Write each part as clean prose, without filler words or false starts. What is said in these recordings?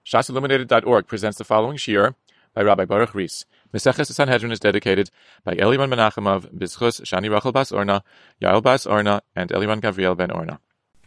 ShasIlluminated.org presents the following shiur by Rabbi Baruch Ries. Meseches Sanhedrin is dedicated by Eliman Menachemov, Bizchus, Shani Rachel Bas Orna, Yael Bas Orna, and Eliman Gavriel Ben Orna.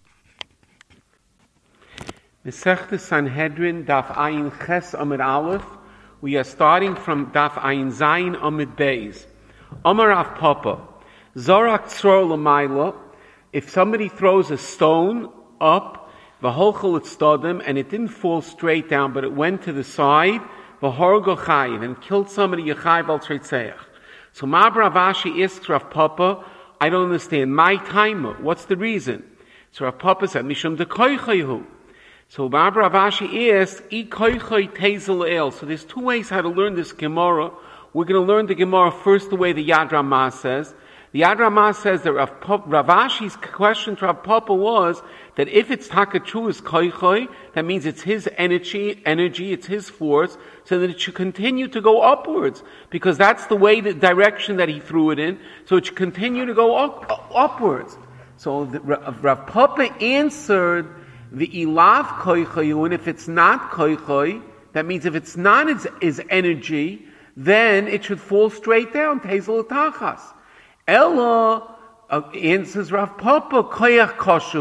Meseches Sanhedrin, Daf Ayin Ches Amid Aleph. We are starting from Daf Ayin Zayin Amid Beis. Amar Rav Papa, Zorak Tzror L'mayla. If somebody throws a stone up, V'holchel et stodim, and it didn't fall straight down, but it went to the side, v'horgo chayiv, and killed somebody, yechayiv al treitzeach. So Ma Rav Ashi asks Rav Papa, I don't understand, my timer, what's the reason? So Rav Papa said, Mishum de koichayu. So Ma Rav Ashi asks, I koichay tezel el. So there's two ways how to learn this Gemara. We're going to learn the Gemara first the way the Yad Ramah says. The Yad Ramah says that Rav Ashi's question to Rav Papa was that if it's Takachu is koichoy, that means it's his energy, it's his force, so that it should continue to go upwards, because that's the way, the direction that he threw it in, so it should continue to go upwards. So Rav Papa answered the ilav koichoy, and if it's not koichoy, that means if it's not his energy, then it should fall straight down, tezel tachas. Ella answers Rav Papa, koyach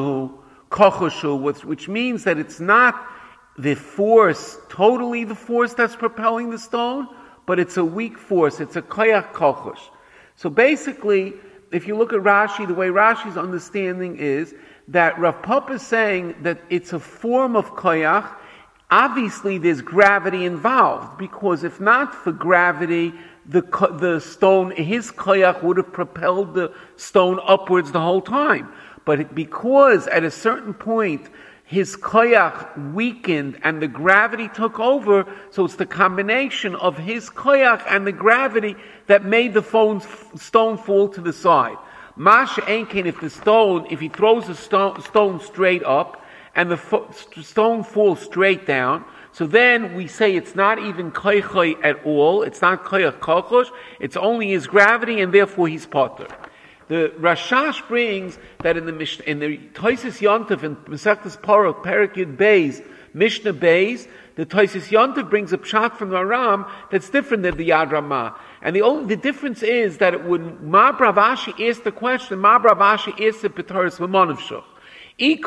kochoshu, which means that it's not the force, totally the force that's propelling the stone, but it's a weak force. It's a koyach kochosh. So basically, if you look at Rashi, the way Rashi's understanding is that Rav Papa is saying that it's a form of koyach. Obviously, there's gravity involved, because if not for gravity, the stone, his koyach would have propelled the stone upwards the whole time. But because at a certain point his koyach weakened and the gravity took over, so it's the combination of his koyach and the gravity that made the stone fall to the side. Masha Enkin, if he throws the stone straight up and the stone falls straight down, so then we say it's not even koichoy at all. It's not koyach kochosh. It's only his gravity, and therefore he's potter. The Rashash brings that in the Toises Yontif and Mesechtes Parot Perek Yud Beis Mishnah Beis, the Toises Yontif brings a pshat from the Ram that's different than the Yad Ramah. And the difference is that when Ma Rav Ashi asked the question, Ma Rav Ashi asked the Petaris V'Monavshuch. So in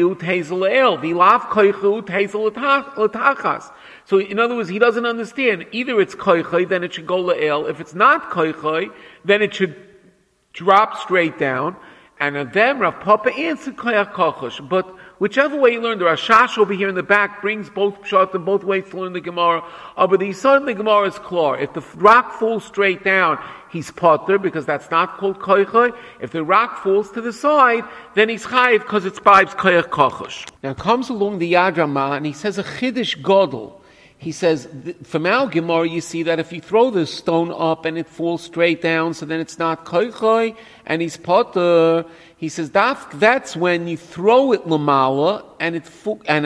other words, he doesn't understand. Either it's koichay, then it should go le'el. If it's not koichay, then it should drop straight down. And then Rav Papa answered koyach kochosh. But whichever way you learn, the Rashash over here in the back brings both pshat and both ways to learn the Gemara. But the Yisod in the Gemara is clear. If the rock falls straight down, he's potter, because that's not called koichay. If the rock falls to the side, then he's chayiv, because it's bibes koyach kochosh. Now comes along the Yad Ramah, and he says a chiddush gadol. He says, from our Gemara, you see that if you throw the stone up and it falls straight down, so then it's not koichay, and he's potter. He says that's when you throw it lamala, and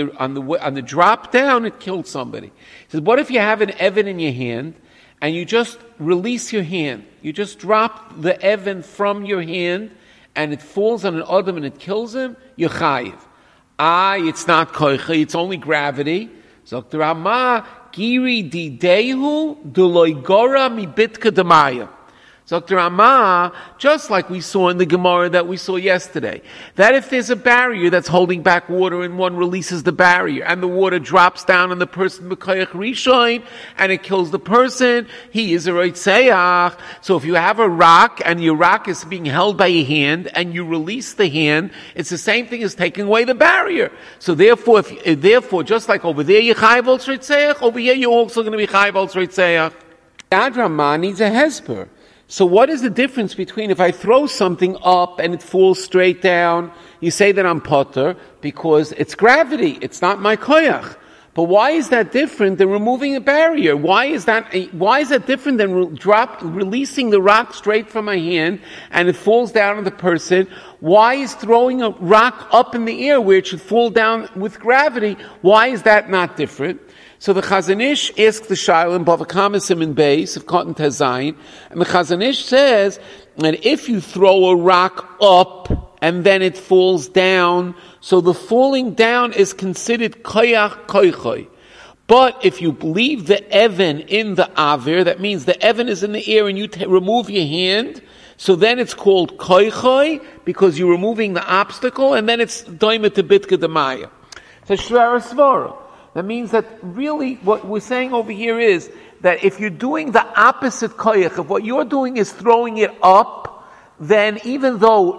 on the drop down, it killed somebody. He says, what if you have an Evan in your hand, and you just release your hand? You just drop the Evan from your hand, and it falls on an Adam and it kills him, you're chayiv. It's not koichay, it's only gravity. Dr. Ramah, Giri di Dehu, Duloigora mi bitka demaya. Dr. Ramah, just like we saw in the Gemara that we saw yesterday, that if there's a barrier that's holding back water and one releases the barrier and the water drops down on the person b'koyach rishon and it kills the person, he is a roitzeach. So if you have a rock and your rock is being held by a hand and you release the hand, it's the same thing as taking away the barrier. So therefore, just like over there you chayv al roitzeach, over here you're also going to be chayv al roitzeach. Yad Ramah needs a hesper. So what is the difference between if I throw something up and it falls straight down, you say that I'm potter, because it's gravity, it's not my koyach. But why is that different than removing a barrier? Why is that different than releasing the rock straight from my hand and it falls down on the person? Why is throwing a rock up in the air where it should fall down with gravity, why is that not different? So the Chazon Ish asks the Shaila in Bava Kama Siman Beis of Cotton Tezayin, and the Chazon Ish says that if you throw a rock up and then it falls down. So the falling down is considered koyach koichoi. But if you leave the even in the avir, that means the even is in the air and you remove your hand, so then it's called koichoi, because you're removing the obstacle, and then it's doimet to bitka demaya. So shvara svara. That means that really what we're saying over here is that if you're doing the opposite koyach, if what you're doing is throwing it up, then even though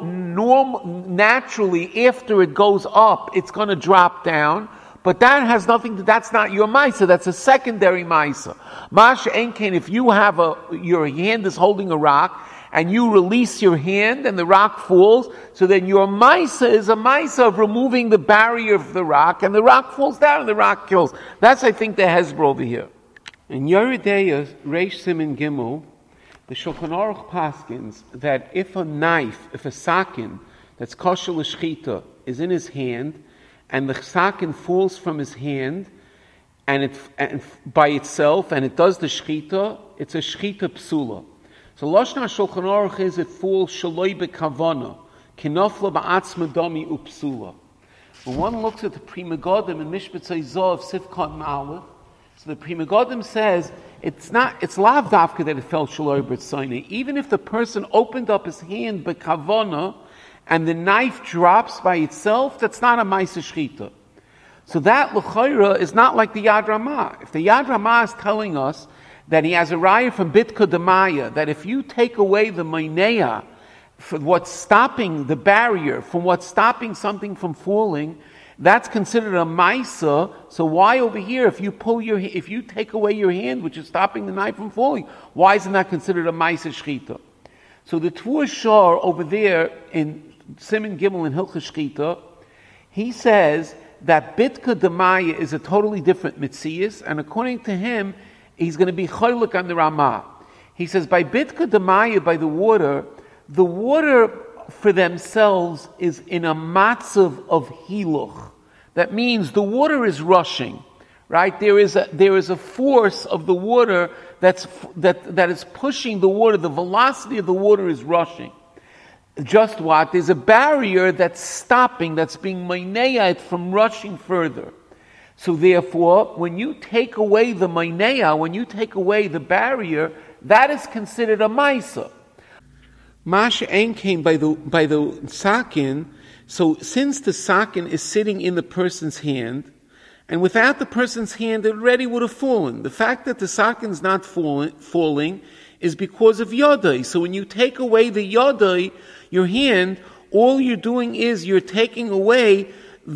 naturally after it goes up, it's going to drop down, but that has nothing to, that's not your maisa, that's a secondary maisa. Masha enkein, if you have your hand is holding a rock, and you release your hand and the rock falls, so then your maisa is a maisa of removing the barrier of the rock, and the rock falls down and the rock kills. That's, I think, the Hezbollah over here. In Yeridea, Reish Siman Gimel, the Shulchan Aruch paskins that if a knife, if a sakin that's kosher l'shchita is in his hand, and the sakin falls from his hand, and by itself, and it does the shchita, it's a shchita psula. So Lashon HaShulchan Aruch is it falls shaloi bekavana, kinofla ba'atzma dami upsula. When one looks at the Pri Megadim in Mishpat Zov Sifkat Ma'alef, so the Pri Megadim says it's lav dafka that it fell shaloi b'tzaina. Even if the person opened up his hand bekavana and the knife drops by itself, that's not a ma'aseh shchita. So that l'chayra is not like the Yad Ramah. If the Yad Ramah is telling us that he has a raya from Bitka Demaya, that if you take away the mainea, for what's stopping the barrier, from what's stopping something from falling, that's considered a maisa. So why over here, if you take away your hand, which is stopping the knife from falling, why isn't that considered a maisa shchita? So the Tvua Shor over there in Siman Gimel in Hilchos Shchita, he says that Bitka Demaya is a totally different mitzias, and according to him, he's going to be choyluk on the Ramah. He says, by Bitka Demaya, by the water for themselves is in a matzav of hiluch. That means the water is rushing, right? There is a force of the water that is pushing the water. The velocity of the water is rushing. Just what? There's a barrier that's stopping, that's being maineah from rushing further. So therefore, when you take away the mainea, when you take away the barrier, that is considered a maisa. Masha Ein came by the sakin. So since the sakin is sitting in the person's hand, and without the person's hand, it already would have fallen. The fact that the sakin is not falling is because of yodai. So when you take away the yodai, your hand, all you're doing is you're taking away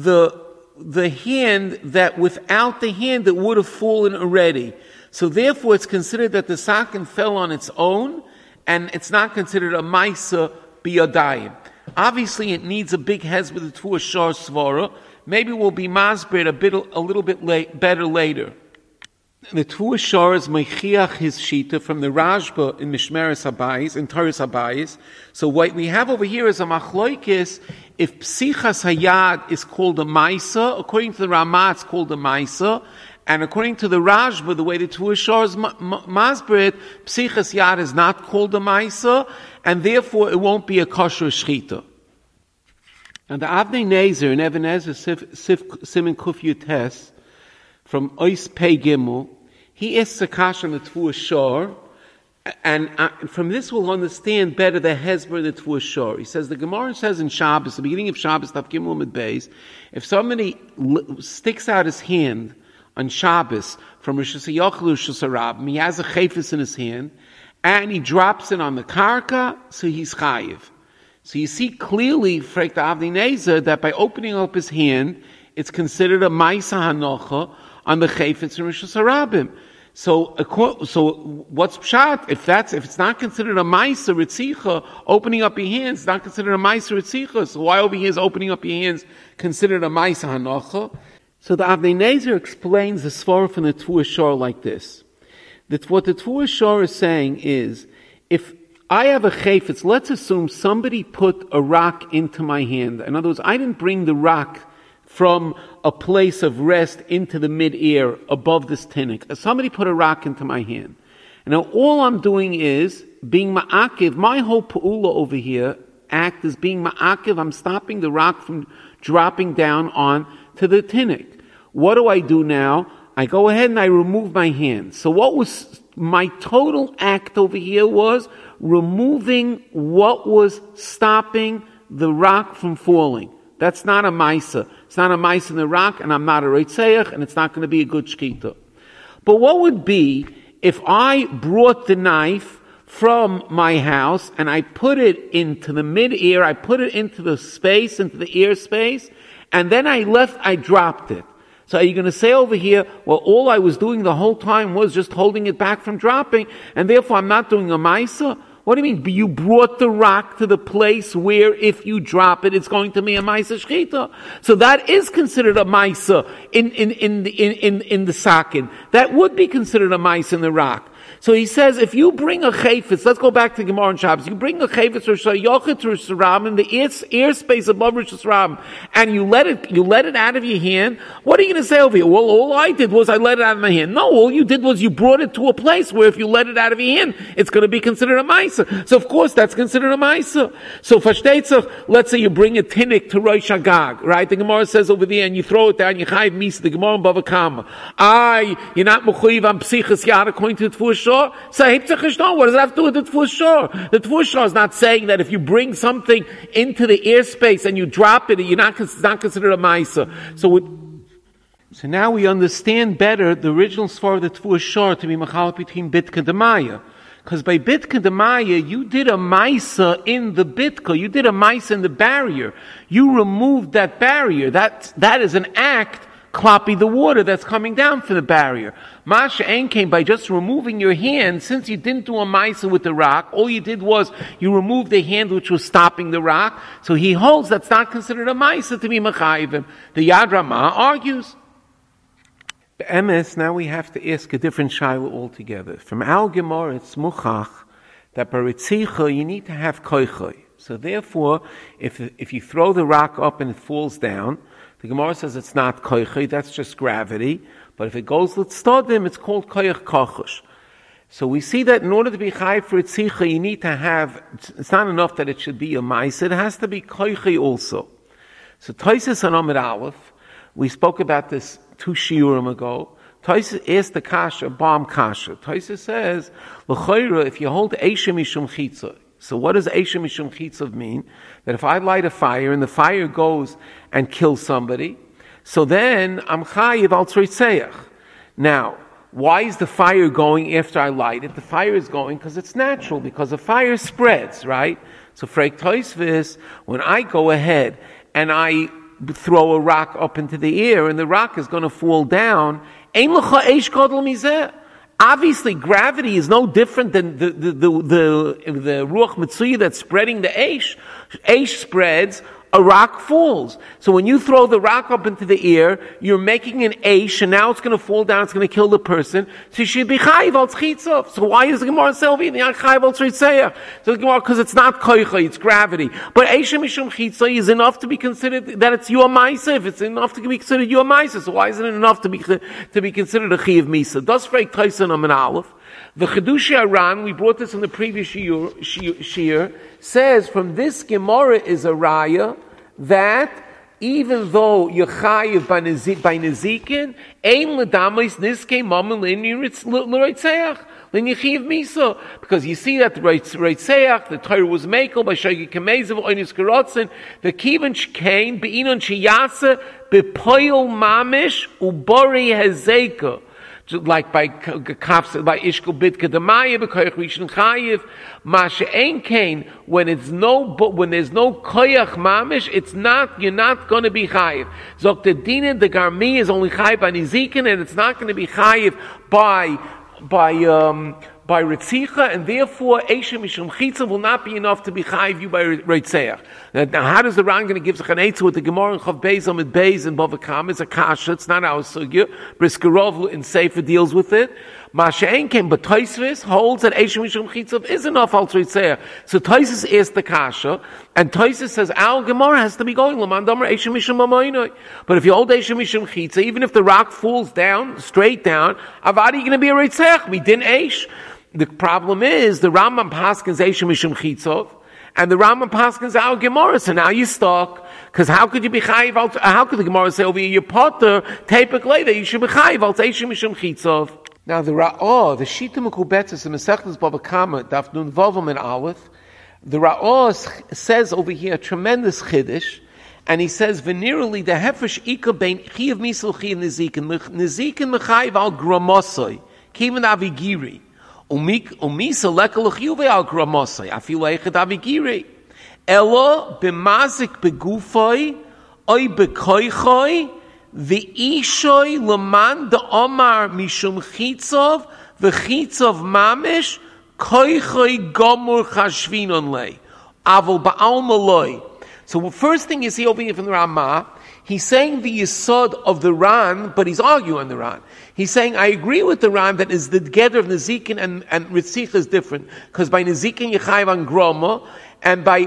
the hand that without the hand that would have fallen already. So therefore it's considered that the sakin fell on its own, and it's not considered a maisa biyadayim. Obviously it needs a big hez with the Tvua Shor svara. Maybe we'll be masbred a little bit better later. The Tvua Shor is meichiach his shita from the Rashba in Mishmeres Habayis, in Toras Habayis. So what we have over here is a machloikis. If psichas hayad is called a maisa, according to the Ramah it's called a maisa, and according to the Rashba, the way the Tvua Shor is masbred, psichas yad is not called a maisa, and therefore it won't be a kosher shchita. And the Avnei Nezer in Even Ezer Siman Kuf Yutes from Ois Pei Gimel, he asks a kasha on the Tvua Shor, and from this we'll understand better the hezber of the Tvua Shor. He says, the Gemara says in Shabbos, the beginning of Shabbos, Tav Gimel Amud Beis, if somebody sticks out his hand on Shabbos from Rosh Hashanah to Rosh Hashanah, he has a chayfis in his hand, and he drops it on the karka, so he's chayiv. So you see clearly, Frek the Avnei Nezer, that by opening up his hand, it's considered a maisa hanocha on the chayfetz in Rosh Hashanah. So what's pshat? If it's not considered a maisa ritzicha, opening up your hands, not considered a maisa ritzicha. So why over here is opening up your hands considered a maisa hanocha? So the Avnei Nezer explains the svara from the Tvua Shor like this. That what the Tvua Shor is saying is, if I have a chayfetz, let's assume somebody put a rock into my hand. In other words, I didn't bring the rock from a place of rest into the mid-air above this tinnik. Somebody put a rock into my hand. And now all I'm doing is being ma'akiv. My whole pa'ula over here act as being ma'akiv. I'm stopping the rock from dropping down on to the tinnik. What do I do now? I go ahead and I remove my hand. So what was my total act over here was removing what was stopping the rock from falling. That's not a maisa. It's not a maisa in the rock, and I'm not a reitzeach, and it's not going to be a good shkita. But what would be if I brought the knife from my house and I put it into the mid-ear, I put it into the space, into the ear space, and then I dropped it. So are you going to say over here, well, all I was doing the whole time was just holding it back from dropping, and therefore I'm not doing a maisa? What do you mean? You brought the rock to the place where if you drop it, it's going to be a maisa shchita. So that is considered a maisa in the sakin. That would be considered a maisa in the rock. So he says, if you bring a chayfetz, let's go back to Gemara and Shabbos, you bring a chayfetz or shayochet or saram in the airspace above Rosh Hashanah, and you let it out of your hand, what are you going to say over here? Well, all I did was I let it out of my hand. No, all you did was you brought it to a place where if you let it out of your hand, it's going to be considered a maisa. So of course that's considered a maisa. So fashteitzach, let's say you bring a tinnik to Rosh Hagag, right? The Gemara says over there, and you throw it down, you chayiv misa, the Gemara in Bava Kama. You're not mechuyev on psichas yad according to the Tfuah Shor. So what does it have to do with the Tfuah Shor? The Tfuah Shor is not saying that if you bring something into the airspace and you drop it, it's not considered a maisa. So now we understand better the original svar of the Tfuah Shor to be machal between bitka and maya. Because by bitka and maya, you did a maisa in the bitka, you did a maisa in the barrier. You removed that barrier. That is an act kloppy the water that's coming down from the barrier. Masha Ein came by just removing your hand, since you didn't do a maisa with the rock, all you did was you removed the hand which was stopping the rock, so he holds that's not considered a maisa to be mechayivim. The Yad Ramah argues. Now we have to ask a different shaila altogether. From Al Gemara, it's muchach that baritzicha you need to have koichoy. So therefore, if you throw the rock up and it falls down, the Gemara says it's not koichoy, that's just gravity. But if it goes l'tztodim, it's called koyach kochush. So we see that in order to be chayv for itzicha, you need to have, it's not enough that it should be a maisa, it has to be koichoy also. So Tosfos on Amud Aleph, we spoke about this 2 shiurim ago. Tosfos asked the kasha, bomb kasha. Tosfos says, l'chayra, if you hold eisha mishum chitza. So what does eisha mishum chitza mean? That if I light a fire and the fire goes and kills somebody, so then I'm chayiv al tzreitzeach. Now, why is the fire going after I light it? The fire is going because it's natural, because the fire spreads, right? So Freik Tosfos, when I go ahead and I throw a rock up into the air and the rock is going to fall down, ein lecha eish gadol mizeh. Obviously, gravity is no different than the ruach mitzuya that's spreading the eish. Eish spreads, a rock falls. So when you throw the rock up into the air, you're making an eish, and now it's going to fall down, it's going to kill the person. So you should be chayiv al tzchitzov. So why is the Gemara selvi? You're not chayiv al tzchitzayah. So the Gemara, because it's not koicha, it's gravity. But eish mishum chitzah is enough to be considered that it's your maisa. If it's enough to be considered your maisa, so why isn't it enough to be considered a chiyiv misa? Das Freik Tosfos on Amud Aleph. The Chedushi Aran, we brought this in the previous shiur, says from this Gemara is a raya that even though you're chayiv by nezikin, ein l'damis niskei mammon l'reitzeach, l'nichiv misa. Because you see that the reitzeach, the Torah was makel by shagi kamezav oinis karotzen, the kivan shkein be'inon sheyase bepoil mamish ubori hezeka. Like by Ishkul Bitka Demaya, B'Koyach Rishon Chayiv, Masha Ein Kain, when there's no Koyach Mamish, you're not going to be Chayiv. Zok the Dina, the Garmi is only Chayiv by Nizikin, and it's not going to be Chayiv by Ritzicha, and therefore Eisha Mishum Chitza will not be enough to be Chayiv you by Ritzeach. Now how does the Ran going to give sich an Eitz with the Gemara and Chav Beis Amid Beis and Bava Kama? It's a kasha, it's not our sugya. Briskerov in Sefer deals with it. Masha Ein came, but Tosfos holds that Eisha Mishum Chitza is enough al Ritzeach. So Tosfos asked the kasha, and Tosfos says our Gemara has to be going L'man Damar Eisha Mishum Mamoinoi. But if you hold Eisha Mishum Chitza, even if the rock falls down, straight down, Avadi going to be a Ritzeach. We didn't Eish. The problem is the Rambam paskins Eisha Mishum Chitzov, And the Rambam paskins our Gemara, so now you're stuck. Because how could you be chayiv? How could the Gemara say over here, your potter, tapik later, you should be chayiv, al teishim mishum chitzov. Now the Ra'ah, the Shita Mekubetzes, the Mesechtes Bava Kama, Daf Nun Vavam and Aleph, the Ra'ah says over here a tremendous chiddush, and he says, "Venerally the hefresh ika bein chiyav misel chiyav nezikin mechayiv al gramosoi kiven avigiri umisel lekel chiyuv al gramosoi afilu echad avigiri elo b'mazik begufoi oy bekoichoi v'ishoi leman de omar mishum chitzov v'chitzov mamish koichoi gomur chashvinon lei avol ba'alma loi." So the first thing you see over here from the Ramah, he's saying the yesod of the Ran, but he's arguing on the Ran. He's saying, I agree with the Ran that is the together of Nezikin and Ritzicha is different, because by Nezikin you chayiv on groma, and by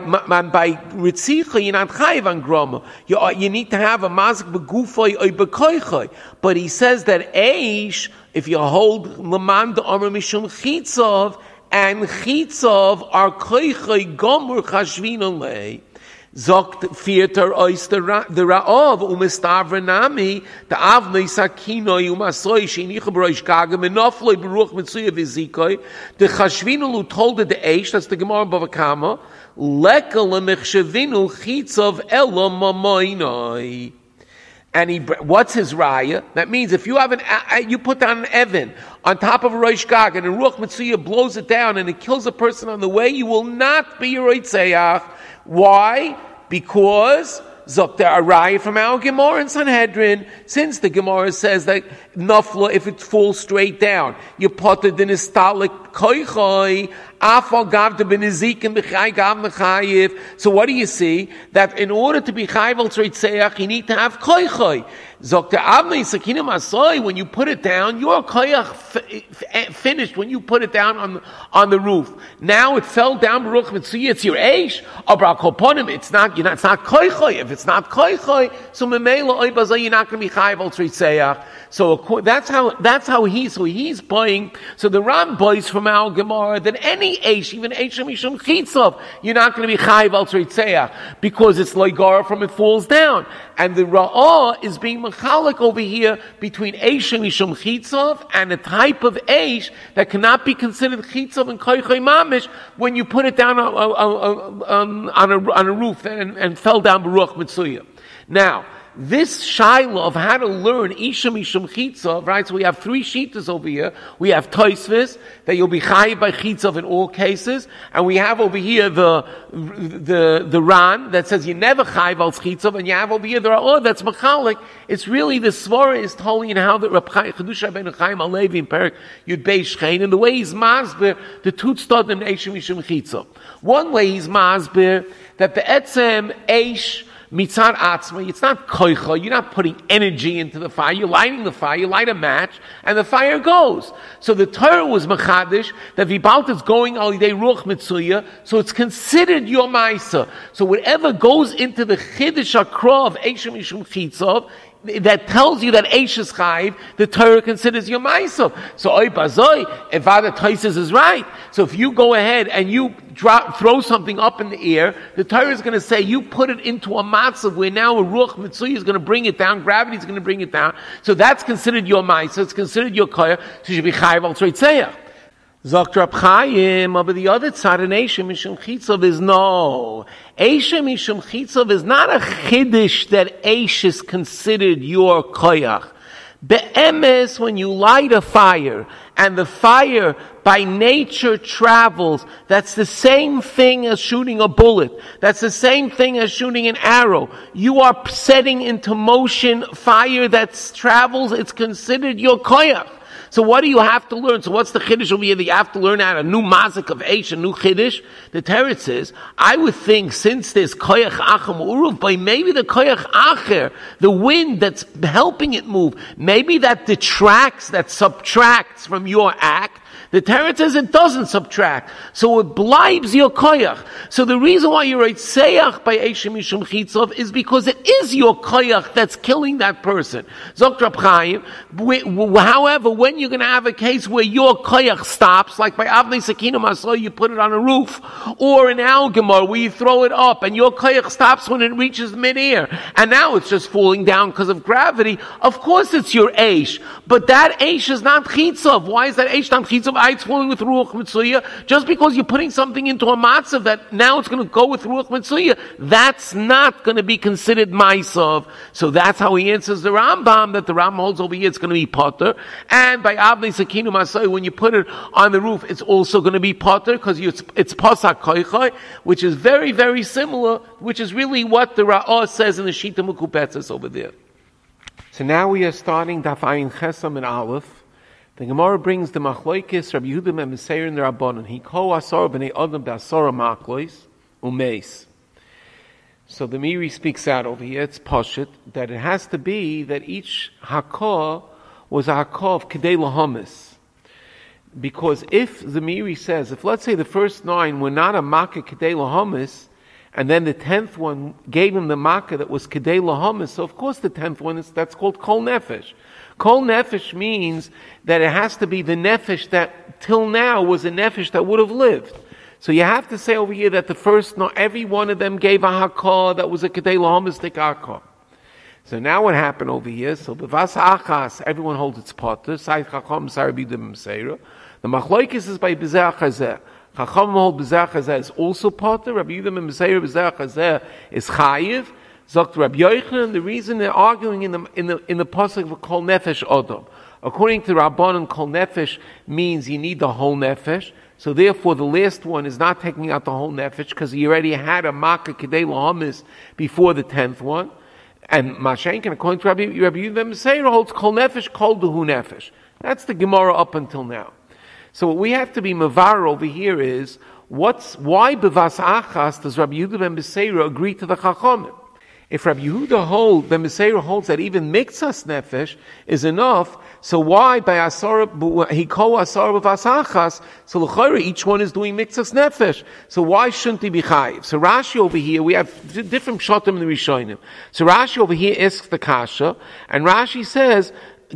Ritzicha you're not chayiv on groma. You need to have a mazik begufoi or bekoichoi. But he says that Eish, if you hold Laman de Omer Mishum Chitzov, and Chitzov are koichoi gomur chashvinon lei. Zogt vierter oyster the Ra'ov umestavre nami the avnei sakino umasoi shenicha b'roish gagam enofloi beruach mitzuya v'zikoi the chashvinu told the eish, that's the Gemara Bava Kama, lekel lemechshavinu chitzov elo mamoinoi. And what's his raya? That means if you have you put down an Evan on top of a Rosh Gag and a Ruach Mitzuya blows it down and it kills a person on the way, you will not be a Reitzeach. Why? Because Zokter Araya from our Gemara in Sanhedrin, since the Gemara says that Nafla, if it falls straight down, you put it in a stalik koichoi, afal gavta b'nezik and b'chai gav mechayiv. So what do you see? That in order to be chayiv al tzreitzeach, you need to have koichoi. Zokter Avnei Sakinim Asoi, when you put it down, your koyach finished when you put it down on the roof. Now it fell down, Baruch Mitzuya, it's your eish, or B'akoponim, it's not koichoi. If it's not koichoi, so memela oibazai, you're not going to be chayiv al tzreitzeach. So that's how he's buying. So the Ram buys from our Gemara that any eish, even eish mishum chitzov, you're not going to be chayiv al tzreitzeach because it's loigara from it falls down. And the Ra'ah is being mechalik over here between eish mishum chitzov and a type of eish that cannot be considered chitzov and koichoi mamish when you put it down on a roof and fell down Baruch Mitzuya. Now, this shaila of how to learn Isha Mishum Chitzov, right? So we have three shitas over here. We have Toisvis, that you'll be chayiv by Chitzov in all cases. And we have over here the Ran, that says you never chayiv al Chitzov. And you have over here the Ra'ah, that's Machalik. It's really, the Svara is telling you how that Reb Chedusha ben Chaim Alevi in Perik Yud Beis Shein, and the way he's masber, the Tutstad and Isha Mishum Chitzov. One way he's masber, that the Etzem Eish, Mitzar Atzma, it's not koicha, you're not putting energy into the fire, you're lighting the fire, you light a match, and the fire goes. So the Torah was mechadish, that Vibalt is going al yidei ruach mitzuya, so it's considered your maisa. So whatever goes into the chiddush akra of Eishem Mishum Chitzov, that tells you that Eish is chayiv, the Torah considers your ma'asav. So oy bazoi, Evada Taisis is right. So if you go ahead and you throw something up in the air, the Torah is going to say you put it into a matzav where now a ruach mitzui is going to bring it down, gravity is going to bring it down. So that's considered your ma'asav, it's considered your koyah, so you should be chayiv al tzreitzeach. Zokt Rab Chaim, but the other side of Eisha Mishum Chitzov is no. Eisha Mishum Chitzov is not a chiddush that Eish is considered your koyach. Be'emes, when you light a fire, and the fire by nature travels, that's the same thing as shooting a bullet. That's the same thing as shooting an arrow. You are setting into motion fire that travels, it's considered your koyach. So what do you have to learn? So what's the chiddush over here that you have to learn out? A new mazik of Eish, a new chiddush? The Teretz says, I would think since there's koyach acham uruv, but maybe the koyach acher, the wind that's helping it move, maybe that detracts, that subtracts from your act, The Teretz says it doesn't subtract. So it blibes your koyach. So the reason why you write seyach by Eishem Mishum Chitzov is because it is your koyach that's killing that person. Zok Rab Chaim, however, when you're going to have a case where your koyach stops, like by Avnei Sakina Maso, you put it on a roof, or in Algamar, where you throw it up, and your koyach stops when it reaches midair, and now it's just falling down because of gravity, of course it's your Eish. But that Eish is not Chitzov. Why is that Eish not Chitzov? It's falling with Ruach Mitzuya. Just because you're putting something into a matzav that now it's going to go with Ruach Mitzuya, that's not going to be considered Maisov. So that's how he answers the Rambam, that the Rambam holds over here it's going to be Potter. And by Avnei Sakinu Masai, when you put it on the roof, it's also going to be Potter, because it's Pasak Koichai, which is very, very similar, which is really what the Ra'ah says in the Shita Mukupetzes over there. So now we are starting Daf Ayin Chesam and Aleph. The Gemara brings the Machloikis Rabbi Yehuda and Meseir in the Rabbanon. He ko asar b'nei adam b'asara maklois umeis. So the Miri speaks out over here. It's Pashut that it has to be that each hakah was a hakah of kedei lahamis. Because if the Miri says, if let's say the first 9 were not a makkah kedei lahamis, and then the 10th one gave him the makkah that was kedei lahamis, so of course the 10th one that's called kol nefesh. Kol nefesh means that it has to be the nefesh that till now was a nefesh that would have lived. So you have to say over here that the first, not every one of them gave a hakah that was a kedei lahamistik hakah. So now what happened over here? So b'vas achas, everyone holds its potter. Sai chacham sarabidim seira. The machloikis is by b'zeh chazeh. Chacham hold b'zeh chazeh is also potter. Rabbi Yehuda and Meseir b'zeh chazeh is chayiv. Zokt Rabbi Yochanan, the reason they're arguing in the pasuk of kol nefesh adam. According to Rabbanan, kol nefesh means you need the whole nefesh. So therefore, the last one is not taking out the whole nefesh because he already had a makkah kedei lahamis before the 10th one. And Mashenkin, according to Rabbi Yehuda Meseir, holds kol nefesh, kol duhu nefesh. That's the Gemara up until now. So what we have to be mavar over here is why b'vas achas does Rabbi Yehuda ben Meseir agree to the Chachamim? If Rabbi Yehuda ben Meseir holds that even miktsas nefesh is enough, so why by asar he call asar b'vas achas? So l'chayra each one is doing miktsas nefesh. So why shouldn't he be chayiv? So Rashi over here, we have different pshatim in the Rishonim. So Rashi over here asks the kasha, and Rashi says,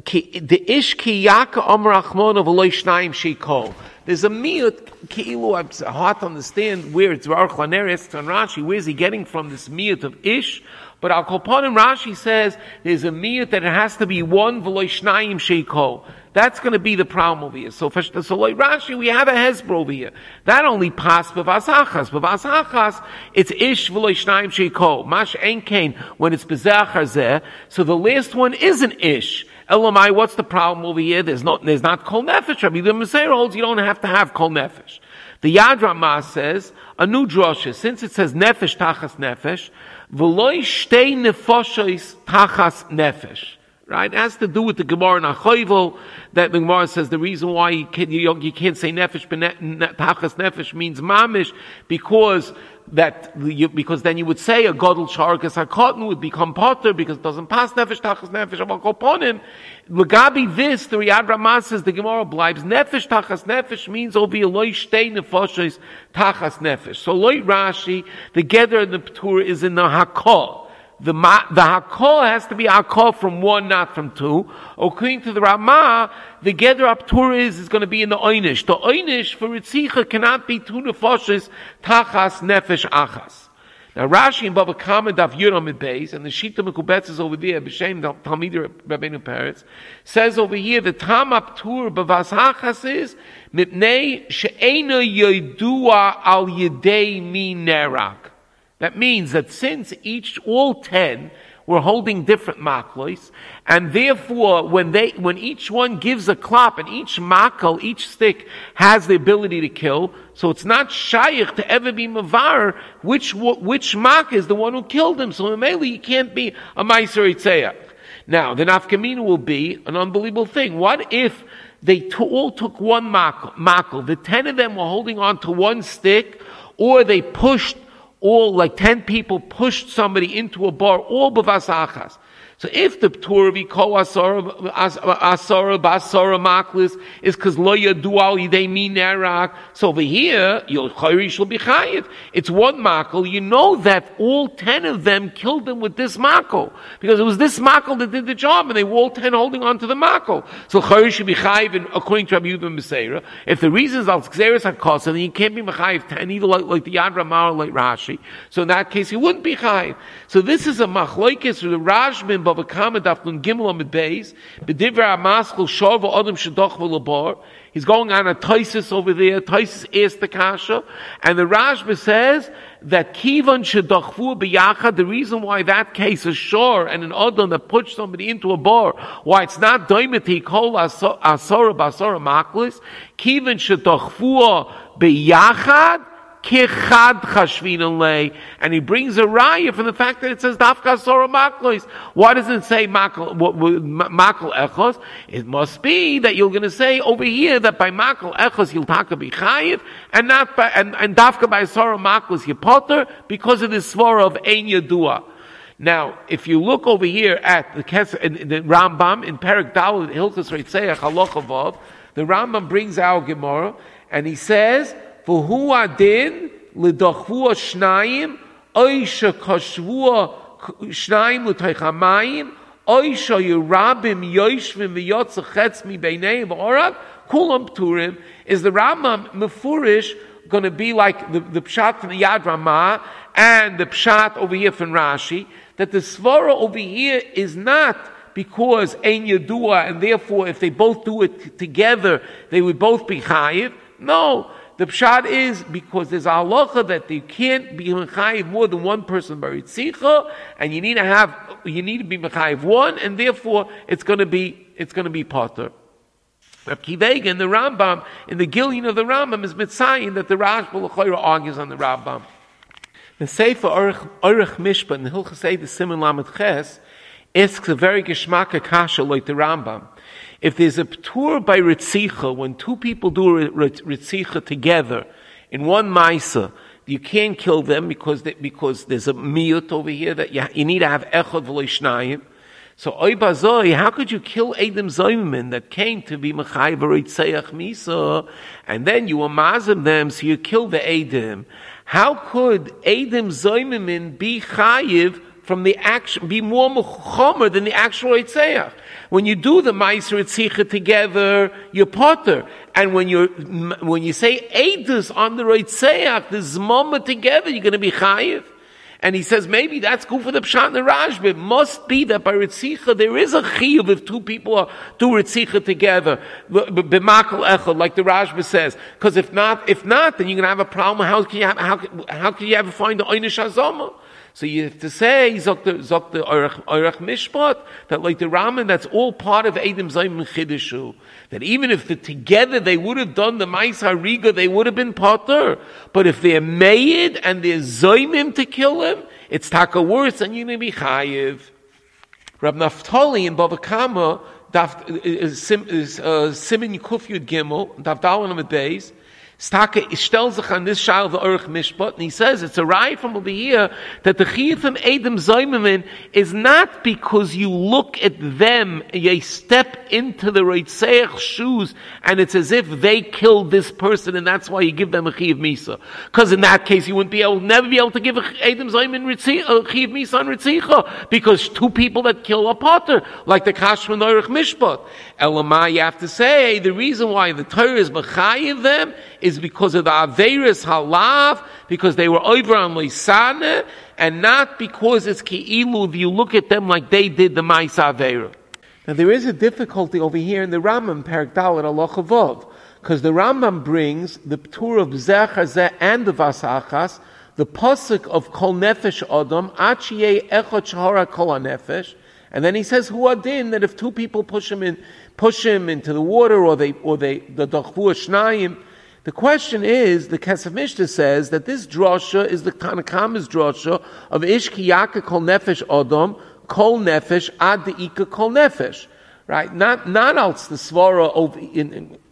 the ish ki yaka amar achmon of v'lo shnayim sheikol. There's a miyut ki'ilu. It's hard to understand where it's Baruch Laneres and Rashi. Where's he getting from this miyut of ish? But Al Koponim Rashi says there's a miyut that it has to be one v'lo shnayim sheikol. That's going to be the problem over here. So like Rashi, we have a hezbollah over here. That only pas b'vas achas. B'vas achas, it's ish v'lo shnayim sheikol. Mash enkein when it's b'zeh chazeh. So the last one isn't ish. Elamai, what's the problem over here? There's not kol nefesh. Rabbi Yehuda Meseir holds you don't have to have kol nefesh. The Yad Ramah says a new drosha. Since it says nefesh tachas nefesh, v'loi shtei nefoshes tachas nefesh. Right? It has to do with the Gemara in Achoivel, that the Gemara says the reason why you can't say nefesh tachas nefesh means mamish, because then you would say a gadol sharkas hakotten would become potter because it doesn't pass nefesh tachas nefesh. Avakoponim legabi this the Riyad Ramah says the Gemara blibes nefesh tachas nefesh means over loy shtei nefoshes tachas nefesh. So loy Rashi the geder and the p'tur is in the hakol. The hakol has to be hakol from 1, not from 2. According to the Ramah, the geder aptur is going to be in the oynish. The oynish for Ritzicha cannot be 2 nefoshes tachas nefesh achas. Now Rashi and Baba Kama Daf Yuram Beis, and the Shita Mekubetz is over there, B'Shem Talmidei Rabbeinu Peretz, says over here the tam aptur b'vas achas is mipnei she'ena yodua al yedei mi nerak. That means that since all 10 were holding different maklos, and therefore when each one gives a klap and each makal, each stick has the ability to kill, so it's not shaykh to ever be mavar which mak is the one who killed him. So mainly you can't be a meiser itzeach. Now the nafkamina will be an unbelievable thing. What if they all took one makal? The 10 of them were holding on to one stick, or they pushed. All 10 people pushed somebody into a bar, all b'vas achas. So if the Ptur of Iko Asara Basara Maklis is because Lo Yadu Al Yidei Min Nerak, so over here, your Chayri shall be Chayiv. It's one Makel. You know that all 10 of them killed them with this Makel. Because it was this Makel that did the job, and they were all 10 holding on to the Makel. So Chayri should be Chayiv, and according to Rabbi Yehuda Meseira. If the reasons are Xeris HaKosa, then you can't be Chayiv 10, either like the Yad Ramah or like Rashi. So in that case, he wouldn't be Chayiv. So this is a Machlokes with the Rashbim Bava Kama Dafnun Gimel Amid Beis B'Divra Amaskul Shava Adam Shadach V'Labar. He's going on a Taisus over there. Taisus asked the Kasha, and the Rashba says that Kivan Shadachvu B'Yachad. The reason why that case is sure and an Adam that pushed somebody into a bar, why it's not Doimeti Kol Asora Basara Maklis. Kivan Shadachvu B'Yachad. And he brings a raya from the fact that it says Dafka Sora Maklos. Why doesn't it say Makal Echos? It must be that you're going to say over here that by Makal Echos you'll taka be Chayiv, and not by and Dafka by Sora Maklos you potter because of this svara of Ein Yadua. Now, if you look over here at the Rambam in Perek Daled Hilchos Reitzeach Halacha Vav, the Rambam brings our Gemara and he says, V'hu adin l'dachvua shnayim, oisha kashvua shnayim l'toich hamayim, oisha yirabim yoshvim v'yotza chetz mi beinei v'orag, kulam pturim. Is the Rambam mefurish going to be like the pshat from the Yad Ramah and the pshat over here from Rashi, that the svara over here is not because ein yadua, and therefore if they both do it together, they would both be chayiv? No. The pshat is because there's a halacha that you can't be mechayiv more than one person by Ritzicha, and you need to be mechayiv one, and therefore it's going to be potter. Reb Kivega in the Rambam, in the Gilyon of the Rambam, is mitzayin that the Rashba l'chayra argues on the Rambam. The Sefer Orech Mishpat in Hilchos Eidos Siman Lamed Ches asks a very geschmacka kasha like the Rambam. If there's a ptur by Ritzicha, when two people do Ritzicha together in one Maisa, you can't kill them because there's a miyut over here that you need to have echad v'lo shnayim. So oy bazoi, how could you kill Edom Zayman that came to be Mechai v'Ritzeach Misa, and then you amazim them, so you kill the Edom? How could Edom Zayman be chayiv from the action, be more mechomer than the actual Ritzeach? When you do the Meiser Ritzicha together, you're potter. And when you say Eidos on the Ritzeach, the Zmama together, you're going to be chayiv. And he says maybe that's good for the Pshat and the Rashba. It must be that by Ritzicha there is a chiyuv if two people do Ritzicha together, b'makal echad, like the Rashba says. Because if not, then you're going to have a problem. How can you ever find the Oynish Hazama? So you have to say, Zok the Orech Mishpat, that like the Raman, that's all part of Edom Zayim Chidushu. That even if together they would have done the Mais Hariga, they would have been potter. But if they're made and they're Zayimim to kill him, it's taka worse and you're going to be chayiv. Rab Naftali in Bava Kama, Simin Kuf Yud Gimel, Daf Daled Amud Beis, Staka stellt sich on this shal of the Orech Mishpat, and he says it's a raya from over here that the chiyuv from Edom Zayimim is not because you look at them, you step into the Ritzeach shoes, and it's as if they killed this person, and that's why you give them a chiyuv misa. Because in that case, you wouldn't never be able to give Edom Zayimim chiyuv misa on Ritzicha, because two people that kill a potter, like the Kash from the Orech Mishpat. Elamai, you have to say the reason why the Torah is mechayiv them is because of the Averis Halav, because they were over on Lisana, and not because it's Ki'ilu, if you look at them like they did the Ma'isa Avera. Now there is a difficulty over here in the Rambam, Perek Daled Halacha Vav, because the Rambam brings the Ptur of Zechar Zeh and the Vasachas, the Pasuk of Kol Nefesh Adam, Achiyeh Echot Shahara Kol HaNefesh, and then he says, Hu Adin, that if two people push him into the water, or the Dachvu Shnayim. The question is, the Kesef Mishnah says that this drasha is the Tanakama's drasha of Ishkiyaka Kol Nefesh Adam, Kol Nefesh Ad De'ika Kol Nefesh. Right? Not else the Svara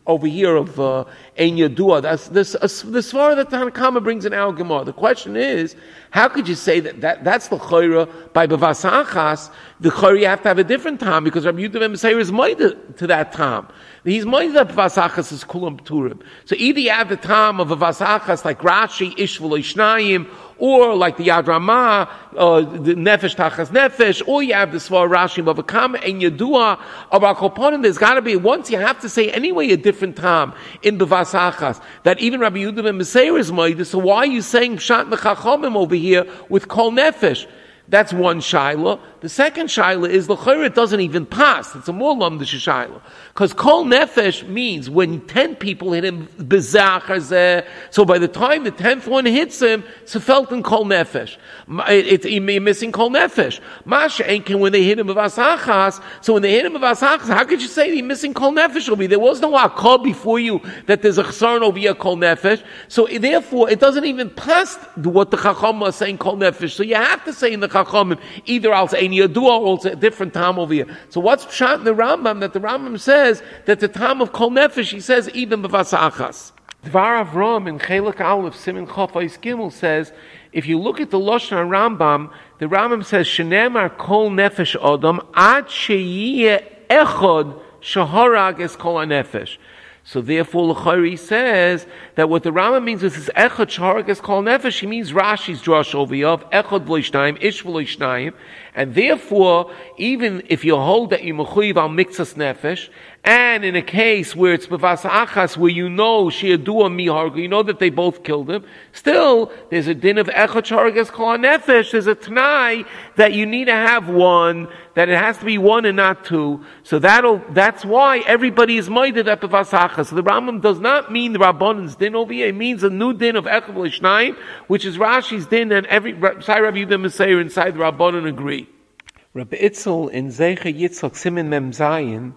over here of Ein Yadua. That's the svara that Tanna Kama brings in our Gemara. The question is, how could you say that's the chayra by Bavas Achas? The chayra you have to have a different time because Rabbi Yehuda ben Meseir is moed to that time. He's moed that Bavas Achas is kulam pturim. So either you have the time of Bavas Achas like Rashi, Ishvul Ishnayim, or like the Yad Ramah, the Nefesh Tachas Nefesh, or you have the Svar Rashi Bava Kama and Yadua of Al Koponim. There's got to be once you have to say anyway a different time in Bavas Achas that even Rabbi Yehuda ben Meseir is moed. So why are you saying Pshat Nechachomim over here with Kol Nefesh? That's one shaila. The second shaila is l'chayra it doesn't even pass. It's a more lamdish shaila. Because kol nefesh means when 10 people hit him bezach, so by the time the 10th one hits him, it's a felt in kol nefesh. It's missing kol nefesh. Masha ain't when they hit him b'vas achas. So when they hit him b'vas achas, how could you say he's missing kol nefesh over? There was no akal before you that there's a chsaron over here kol nefesh. So therefore it doesn't even pass what the chacham was saying kol nefesh. So you have to say in the chachamim either I'll say Yadua or it's a different time over here. So what's pshat in the Rambam that the Rambam says that the time of Kol Nefesh he says even b'vas achas. Dvar Avram in Chelek Aleph Simin Chafais Gimel says if you look at the Lashon Rambam, the Rambam says Shenemar Kol Nefesh Adam Ad Sheyeh Echad Shaharag Es Kol Nefesh. So therefore, L'chayri says that what the Rambam means is Echad Shaharag Es Kol Nefesh. He means Rashi's drush over here of Echad V'Lishnayim, Ish V'Lishnayim, and therefore, even if you hold that you mechuyev al mikzas nefesh, and in a case where it's b'vas achas, where you know she'adua mihargu, you know that they both killed him, still there's a din of echad sharagas kol nefesh. There's a t'nai that you need to have one, that it has to be one and not two. So that's why everybody is moeded at b'vas achas. So the Rambam does not mean the Rabbanon's din over here. It means a new din of echad v'lishnayim, which is Rashi's din, and every Sai Rabbi Yehuda Meseir inside the Rabbanon agree. Rabbi Itzel in Zeicha Yitzchak Simin Mem Zayin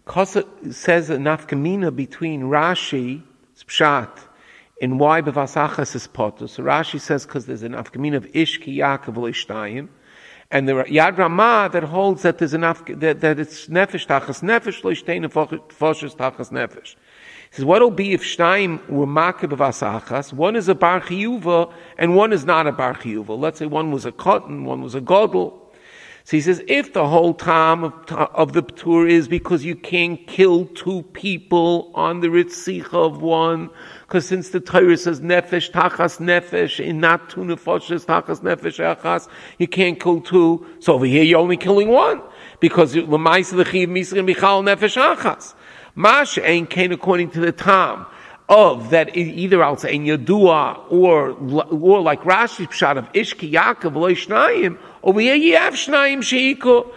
says a nafkamina between Rashi, Pshat, and why B'vas Achas is potter. So Rashi says because there's a nafkamina of Ish Ki Yaakov L'Ishnayim, and the Yad Ramah that holds that there's that it's Nefesh Tachas Nefesh L'Ishtein Foshes Tachas Nefesh. He says, what'll be if Shnayim were Makeh B'vas Achas? One is a Bar Chiyuva and one is not a Bar Chiyuva. Let's say one was a cotton, one was a godel. So he says, if the whole time of the Ptur is because you can't kill two people on the Ritzicha of one, because since the Torah says Nefesh Tachas Nefesh, in not two Nefoshes Tachas Nefesh Achas, you can't kill two. So over here you're only killing one, because L'maisa L'chiv Misrin Bichal Nefesh Achas. Masha ain't came according to the time of that either I'll say in Yadua or like Rashi's Pshat of Ishki Yaakov L'Ishnayim. Over here you have Shnayim Sheiko.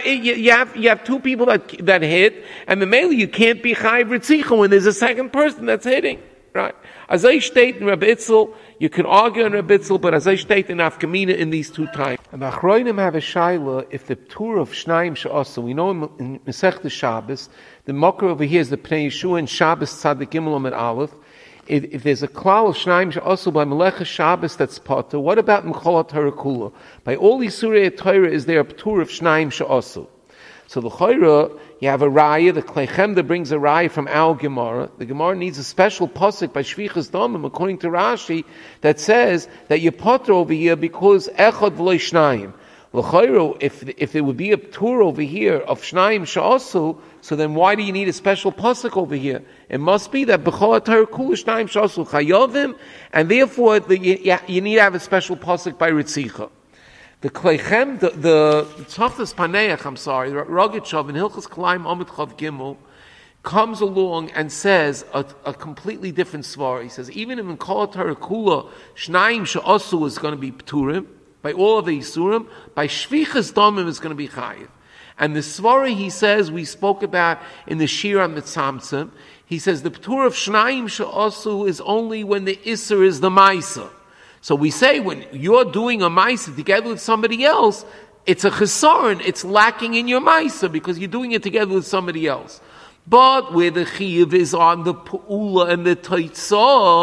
You have two people that hit, and the male you can't be Chayiv Ritzicha when there's a second person that's hitting. Right? As I state in Rabbi Itzel, you can argue in Rabbi Itzel, but as I state in Afkamina in these two times. And the Achroinim have a shaila if the Ptur of Shnayim She'asa, we know in Masechta Shabbos, the Mokher over here is the Pnei Yeshua and Shabbos Tzadik Gimel Amid Aleph. If there's a klal of Shnayim She'asa by Melecha Shabbos that's potter, what about Mecholot Torah Kula? By all these Surei Torah is there a Ptur of Shnayim She'asa. So the Chayra, you have a raya, the Kleichem that brings a raya from our Gemara. The Gemara needs a special pasuk by Shvichas Damim, according to Rashi, that says that you potter over here because Echad V'lo Shnayim. L'chayro, if there would be a tour over here of Shnayim Sha'asu, so then why do you need a special pasuk over here? It must be that B'chol HaTorah Kula Shnayim Sha'asu Chayovim, and therefore you need to have a special pasuk by Ritzicha. The Kleichem, the Tzafnas Paneach, the Rogatshov in Hilchos Kalaim Amud Chav Gimel, comes along and says a completely different svar. He says, even in Kol HaTorah Kula, Shnayim She'asu is going to be Pturim, by all of the Yisurim, by Shvichas Damim is going to be Chayiv. And the svara, he says, we spoke about in the Shira Mitzamtzim, he says the Ptur of Shnayim She'asu is only when the Isser is the Maisa. So we say when you're doing a Maisa together with somebody else, it's a chesaron, it's lacking in your Maisa because you're doing it together with somebody else. But where the Chiyuv is on the Pu'ula and the Taitzah,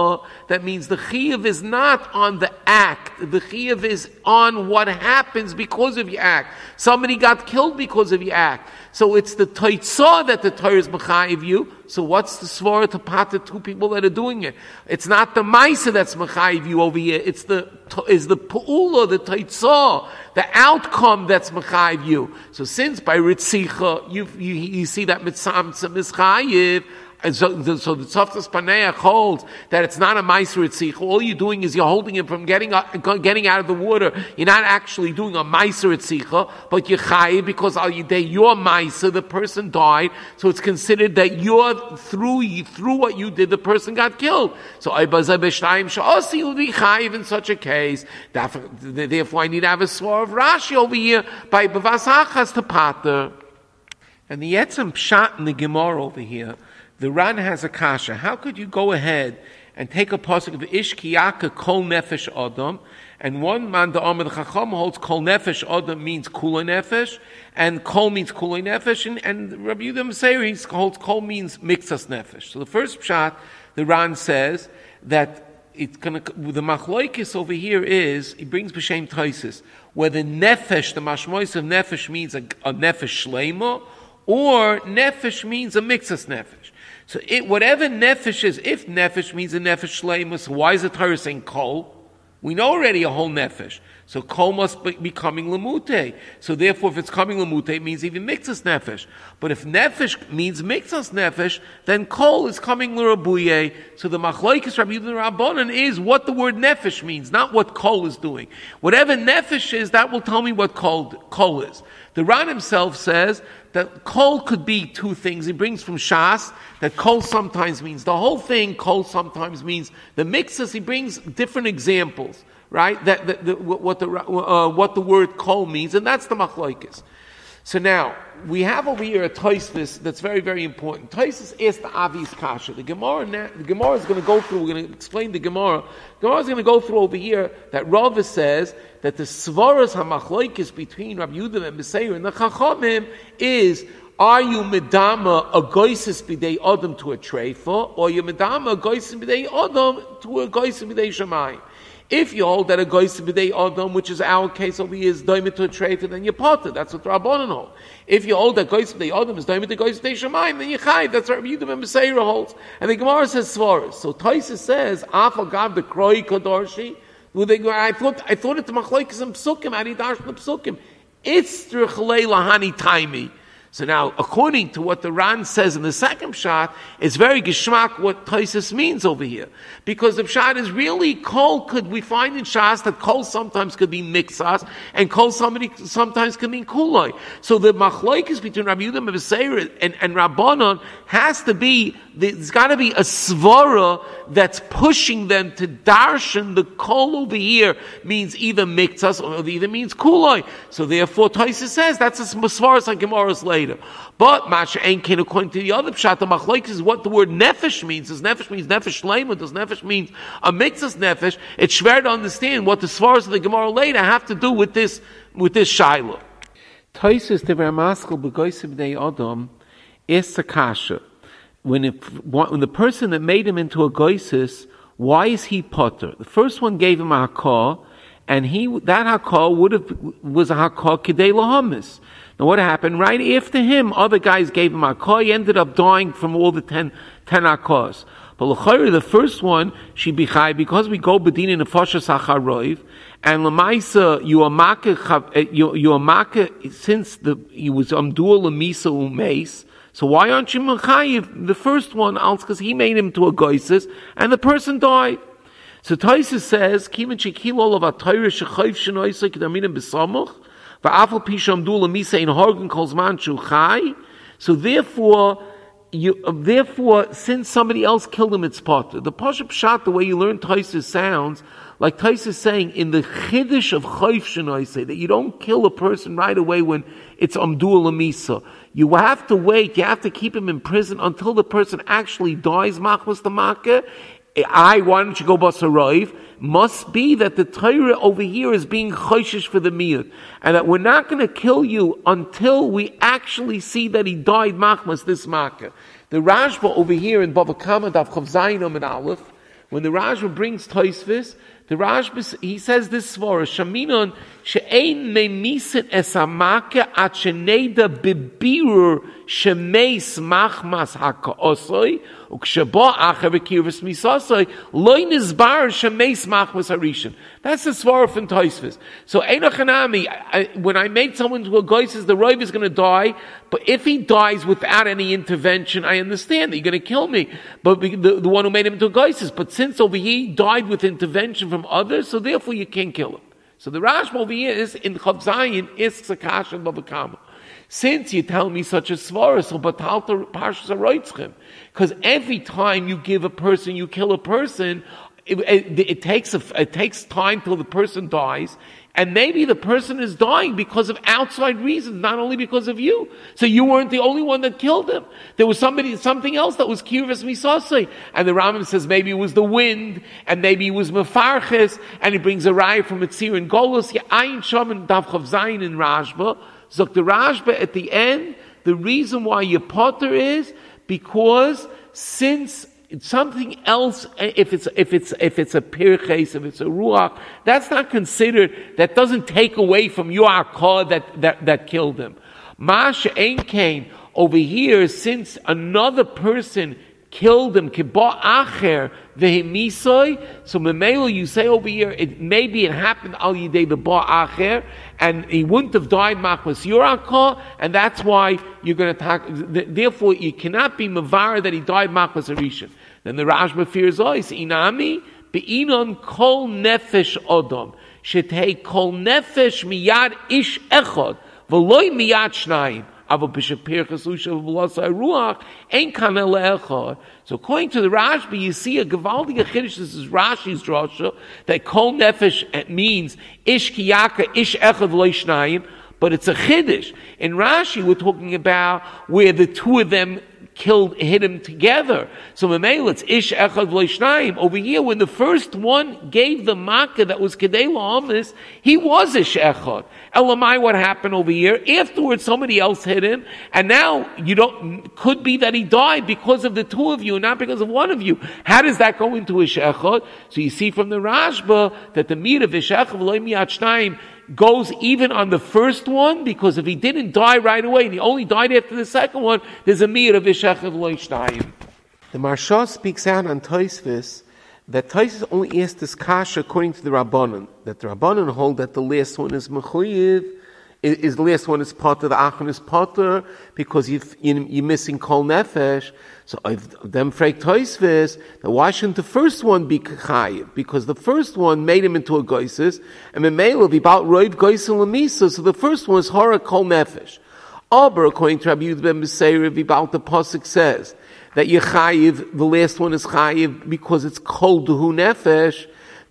that means the chiyuv is not on the act. The chiyuv is on what happens because of your act. Somebody got killed because of your act. So it's the taitzah that the Torah is mechayiv you. So what's the svara to pata two people that are doing it? It's not the ma'isa that's mechayiv you over here. It's the pu'ula, the taitzah, the outcome that's mechayiv you. So since by ritzicha you see that mitzamtzam is chayiv. And so the Tzoftas Paneach holds that it's not a Meiser Tzich. All you're doing is you're holding him from getting out of the water. You're not actually doing a Meiser Tzich, but you're Chayiv because your Meiser, the person died. So it's considered that through what you did, the person got killed. So Eibazah B'Shtayim Sha'asi will be Chayiv in such a case. Therefore, I need to have a swar of Rashi over here by B'vas Achas to Pater. And the Yetzim Pshat in the Gemara over here, the Ran has a kasha. How could you go ahead and take a pasuk of Ish Kiyaka Kol Nefesh Adam, and one man the Amar the Chacham holds Kol Nefesh Adam means Kula Nefesh, and Kol means Kula Nefesh, and Rabbi Yehuda Meseir holds Kol means Mixas Nefesh. So the first pshat, the Ran says that it's gonna, the machloikis over here is, he brings b'shem taisis, whether nefesh, the mashmois of nefesh means a nefesh shleima, or nefesh means a mixas nefesh. So whatever nefesh is, if nefesh means a nefesh shleima, so why is the Torah saying kol? We know already a whole nefesh. So kol must be coming lamute. So therefore, if it's coming lamute, it means even mixas nefesh. But if nefesh means mixas nefesh, then kol is coming l'rabuye. So the machlokes Rabbi Yehuda Rabbanan is what the word nefesh means, not what kol is doing. Whatever nefesh is, that will tell me what kol is. The Ran himself says that kol could be two things. He brings from Shas that kol sometimes means the whole thing, kol sometimes means the mixes. He brings different examples, right? What the word kol means, and that's the machlokes. So now we have over here a Tosfos that's very, very important. Tosfos asked the Avi's kasha. The Gemara is going to go through. We're going to explain the Gemara. The Gemara is going to go through over here that Rava says that the svaras hamachlokes between Rabbi Yehuda and Meseir and the Chachamim is: are you medama a goisis b'dei adam to a treifa, or you medama a goisis b'dei adam to a goisis b'dei shamayim? If you hold that a goyis b'dei adam, which is our case over here, is doimit to a treifa, then you're potter. That's what Rabbanan hold. If you hold that goyis b'dei adam is doimit to goyis b'dei shamayim, then you're chayiv. That's what Rabbi Yehuda ben Meseir holds. And the Gemara says svaras. So Tosfos says, "Afal gav the kroi kadoshi." I thought it's machlokes and psukim. Adi dash the psukim. It's t'richalei lahani taimi. So now, according to what the Ran says in the second pshat, it's very geschmack what Tosfos means over here. Because the pshat is really kol we find in Shas that kol sometimes could be mixas, and kol sometimes could mean kuloi. So the machlokes between Rabbi Yehuda ben Meseir and Rabbanan has to be, there's got to be a svara that's pushing them to darshan the kol over here means either mixas or either means kuloi. So therefore Tosfos says that's as far as Gemara's later. But Masha Enkin, according to the other pshat, the machlokes is what the word nefesh means. Does nefesh means nefesh shleima? Does nefesh means a mixas nefesh? It's schwer to understand what the svaras of the Gemara later have to do with this shaila. Tosfos Devar Maskal b'goyis b'dei adam is kasha. When the person that made him into a goysis, why is he potter? The first one gave him a hakah, and that hakah was a hakah kidei lahamis. Now what happened? Right after him, other guys gave him a hakah. He ended up dying from all the 10 hakahs. But l'chayre, the first one, she bichai, because we go bedin in the fashas hacharoiv, and l'maisa you are makeh since he was amdul l'misa umeis. So why aren't you mechayiv the first one? Because he made him to a goisis, and the person died. So Tosfos says, "Kimin shekil all of a Torah shechayv shenoisek daminim b'samuch va'afal pisham dula misa in horgan kolzman shuchai." So therefore, since somebody else killed him, it's potter. The pashup pshat, the way you learn Tosfos sounds like Tosfos saying in the chiddush of chayv shenoisek that you don't kill a person right away when it's amdul misa. You have to wait. You have to keep him in prison until the person actually dies. Machmas the makkah. Why don't you go basarayv? Must be that the Torah over here is being choishish for the miyut, and that we're not going to kill you until we actually see that he died machmas this makkah. The Rashba over here in Bava Kama Daf Chav Zayin and Aleph When the Rashba brings Tosfos, the Rashba, he says this svara, Shaminon, she'ein memisin esamake at sheneda bibirur shemeis machmas ha'ka'osoi, uksheba acher v'kirvus misasoi, loy nizbar shemeis machmas harishin. That's the svara from Tosfos. So, Einochanami, when I made someone to a goyses, the Rav is going to die, but if he dies without any intervention, I understand that you're going to kill me, but the one who made him into a goyses. But since over here he died with intervention from others, so therefore you can't kill him. So the Rashba over here is in Chav Zayin is Sakasha Babakama. Since you tell me such a svara, so batalta parshas aroitzchem, because every time you give a person, you kill a person, it takes time till the person dies, and maybe the person is dying because of outside reasons, not only because of you. So you weren't the only one that killed him. There was something else that was kirvus misasei. And the Rambam says maybe it was the wind, and maybe it was mefarches, and he brings a raya from Mitzir and Golos, Ayin Sham and Dav Chav Zayin in Rashba. So the Rashba at the end, the reason why you potter is because since it's something else, if it's a pirches, if it's a ruach, that's not considered, that doesn't take away from your akar that killed him. Masha Ein Kain, over here, since another person killed him, kiba acher vehemisoy, so memelo you say over here, maybe it happened al yidei the ba acher, and he wouldn't have died machmas your akar, and that's why you're going to talk, therefore you cannot be mavar that he died machmas arishan. Then the Rashba fears ois, inami, be'inon kol nefesh odom, shetei kol nefesh miyad ish echod, v'loi miyad shnayim, avo b'shapir chaslusha v'v'lasai ruach, ein kan ele echod. So according to the Rashba, you see a gevaldige chiddush, this is Rashi's drasha, that kol nefesh means ish kiyaka, ish echod v'loi shnayim, but it's a chiddush. In Rashi, we're talking about where the two of them hit him together. So Mamela, it's ish echad v'lo shnayim. Over here, when the first one gave the makkah that was kedei la'amis, he was ish echad. Elamai, what happened over here? Afterwards, somebody else hit him, and now could be that he died because of the two of you, not because of one of you. How does that go into ish echad? So you see from the Rashba that the meat of ish echad v'lo miyad shnayim goes even on the first one, because if he didn't die right away and he only died after the second one, there's a mir of Ishachav Lo Shnayim. The Marsha speaks out on Tosfos that Tosfos only asked this kasha according to the Rabbanon, that the Rabbanon hold that the last one is mechuyev, is the last one is potter, the achon is potter, because you're missing kol nefesh. So them freak Tosfos, that why shouldn't the first one be chayiv? Because the first one made him into a goyses, and Memela v'bal roiv goysel lemisa. So the first one is hora kol nefesh. Aber according to Rabbi Yehuda ben Beseira, v'bal the pasuk says that you chayiv, the last one is chayiv because it's kol duhu nefesh.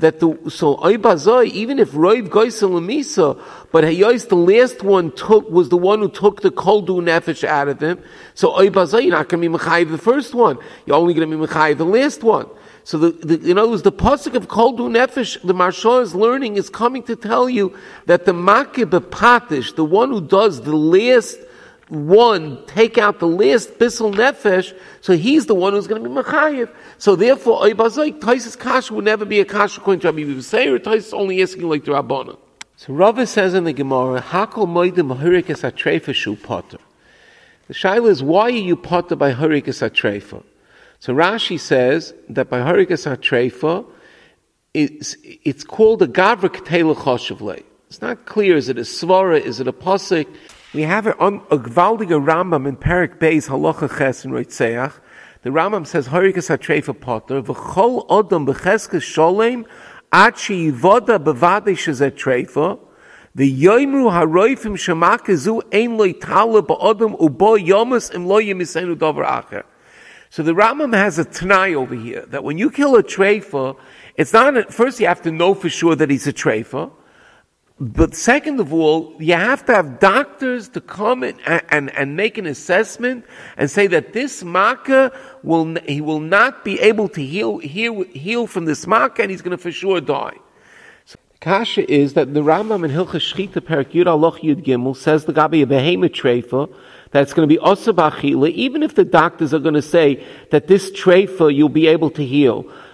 So oibazoi, even if roiv goysel lemisa, but hayos the last one was the one who took the kol duhu nefesh out of him. So oibazoi, you're not going to be mechayiv the first one. You're only going to be mechayiv the last one. So in other words, the pasuk of kol duhu nefesh, the Marsha is learning, is coming to tell you that the makeh bepatish, the one who does the last one, take out the last bissel nefesh, so he's the one who's going to be mechayiv. So therefore, oibazoi, Tosfos kasha would never be a kasha according to Rabbi Yehuda. Tosfos only asking like the Rabbanon. So Rava says in the Gemara, hakol moedim hurikes atrefa shu potter. The shaila is, why are you potter by hurikes atrefa? So Rashi says that by hurikes atrefa, it's called a gavra k'tei l'choshev. It's not clear, is it a svara, is it a pasuk? We have a gvaldige Rambam in Perek Beis Halacha Ches in Roitzeach. The Rambam says, hurikes atrefa potter, v'chol odom b'cheskes sholem, ad sheyivoda b'vadei shezeh trefa, v'yoymru haroifim shemakezu ein lo yitala ba'odom ubo yomus im lo yimisenu dover acher. So the Rambam has a t'nai over here, that when you kill a trefa, it's not, first you have to know for sure that he's a trefa, but second of all, you have to have doctors to come and make an assessment and say that this makkah he will not be able to heal from this makkah, and he's going to for sure die. So the kasha is that the Rambam in Hilchos Shchita Perek Yud Aloch Yud Gimel says the gabi a behemoth treifa that it's going to be oseh b'achila, even if the doctors are going to say that this treifa you'll be able to heal.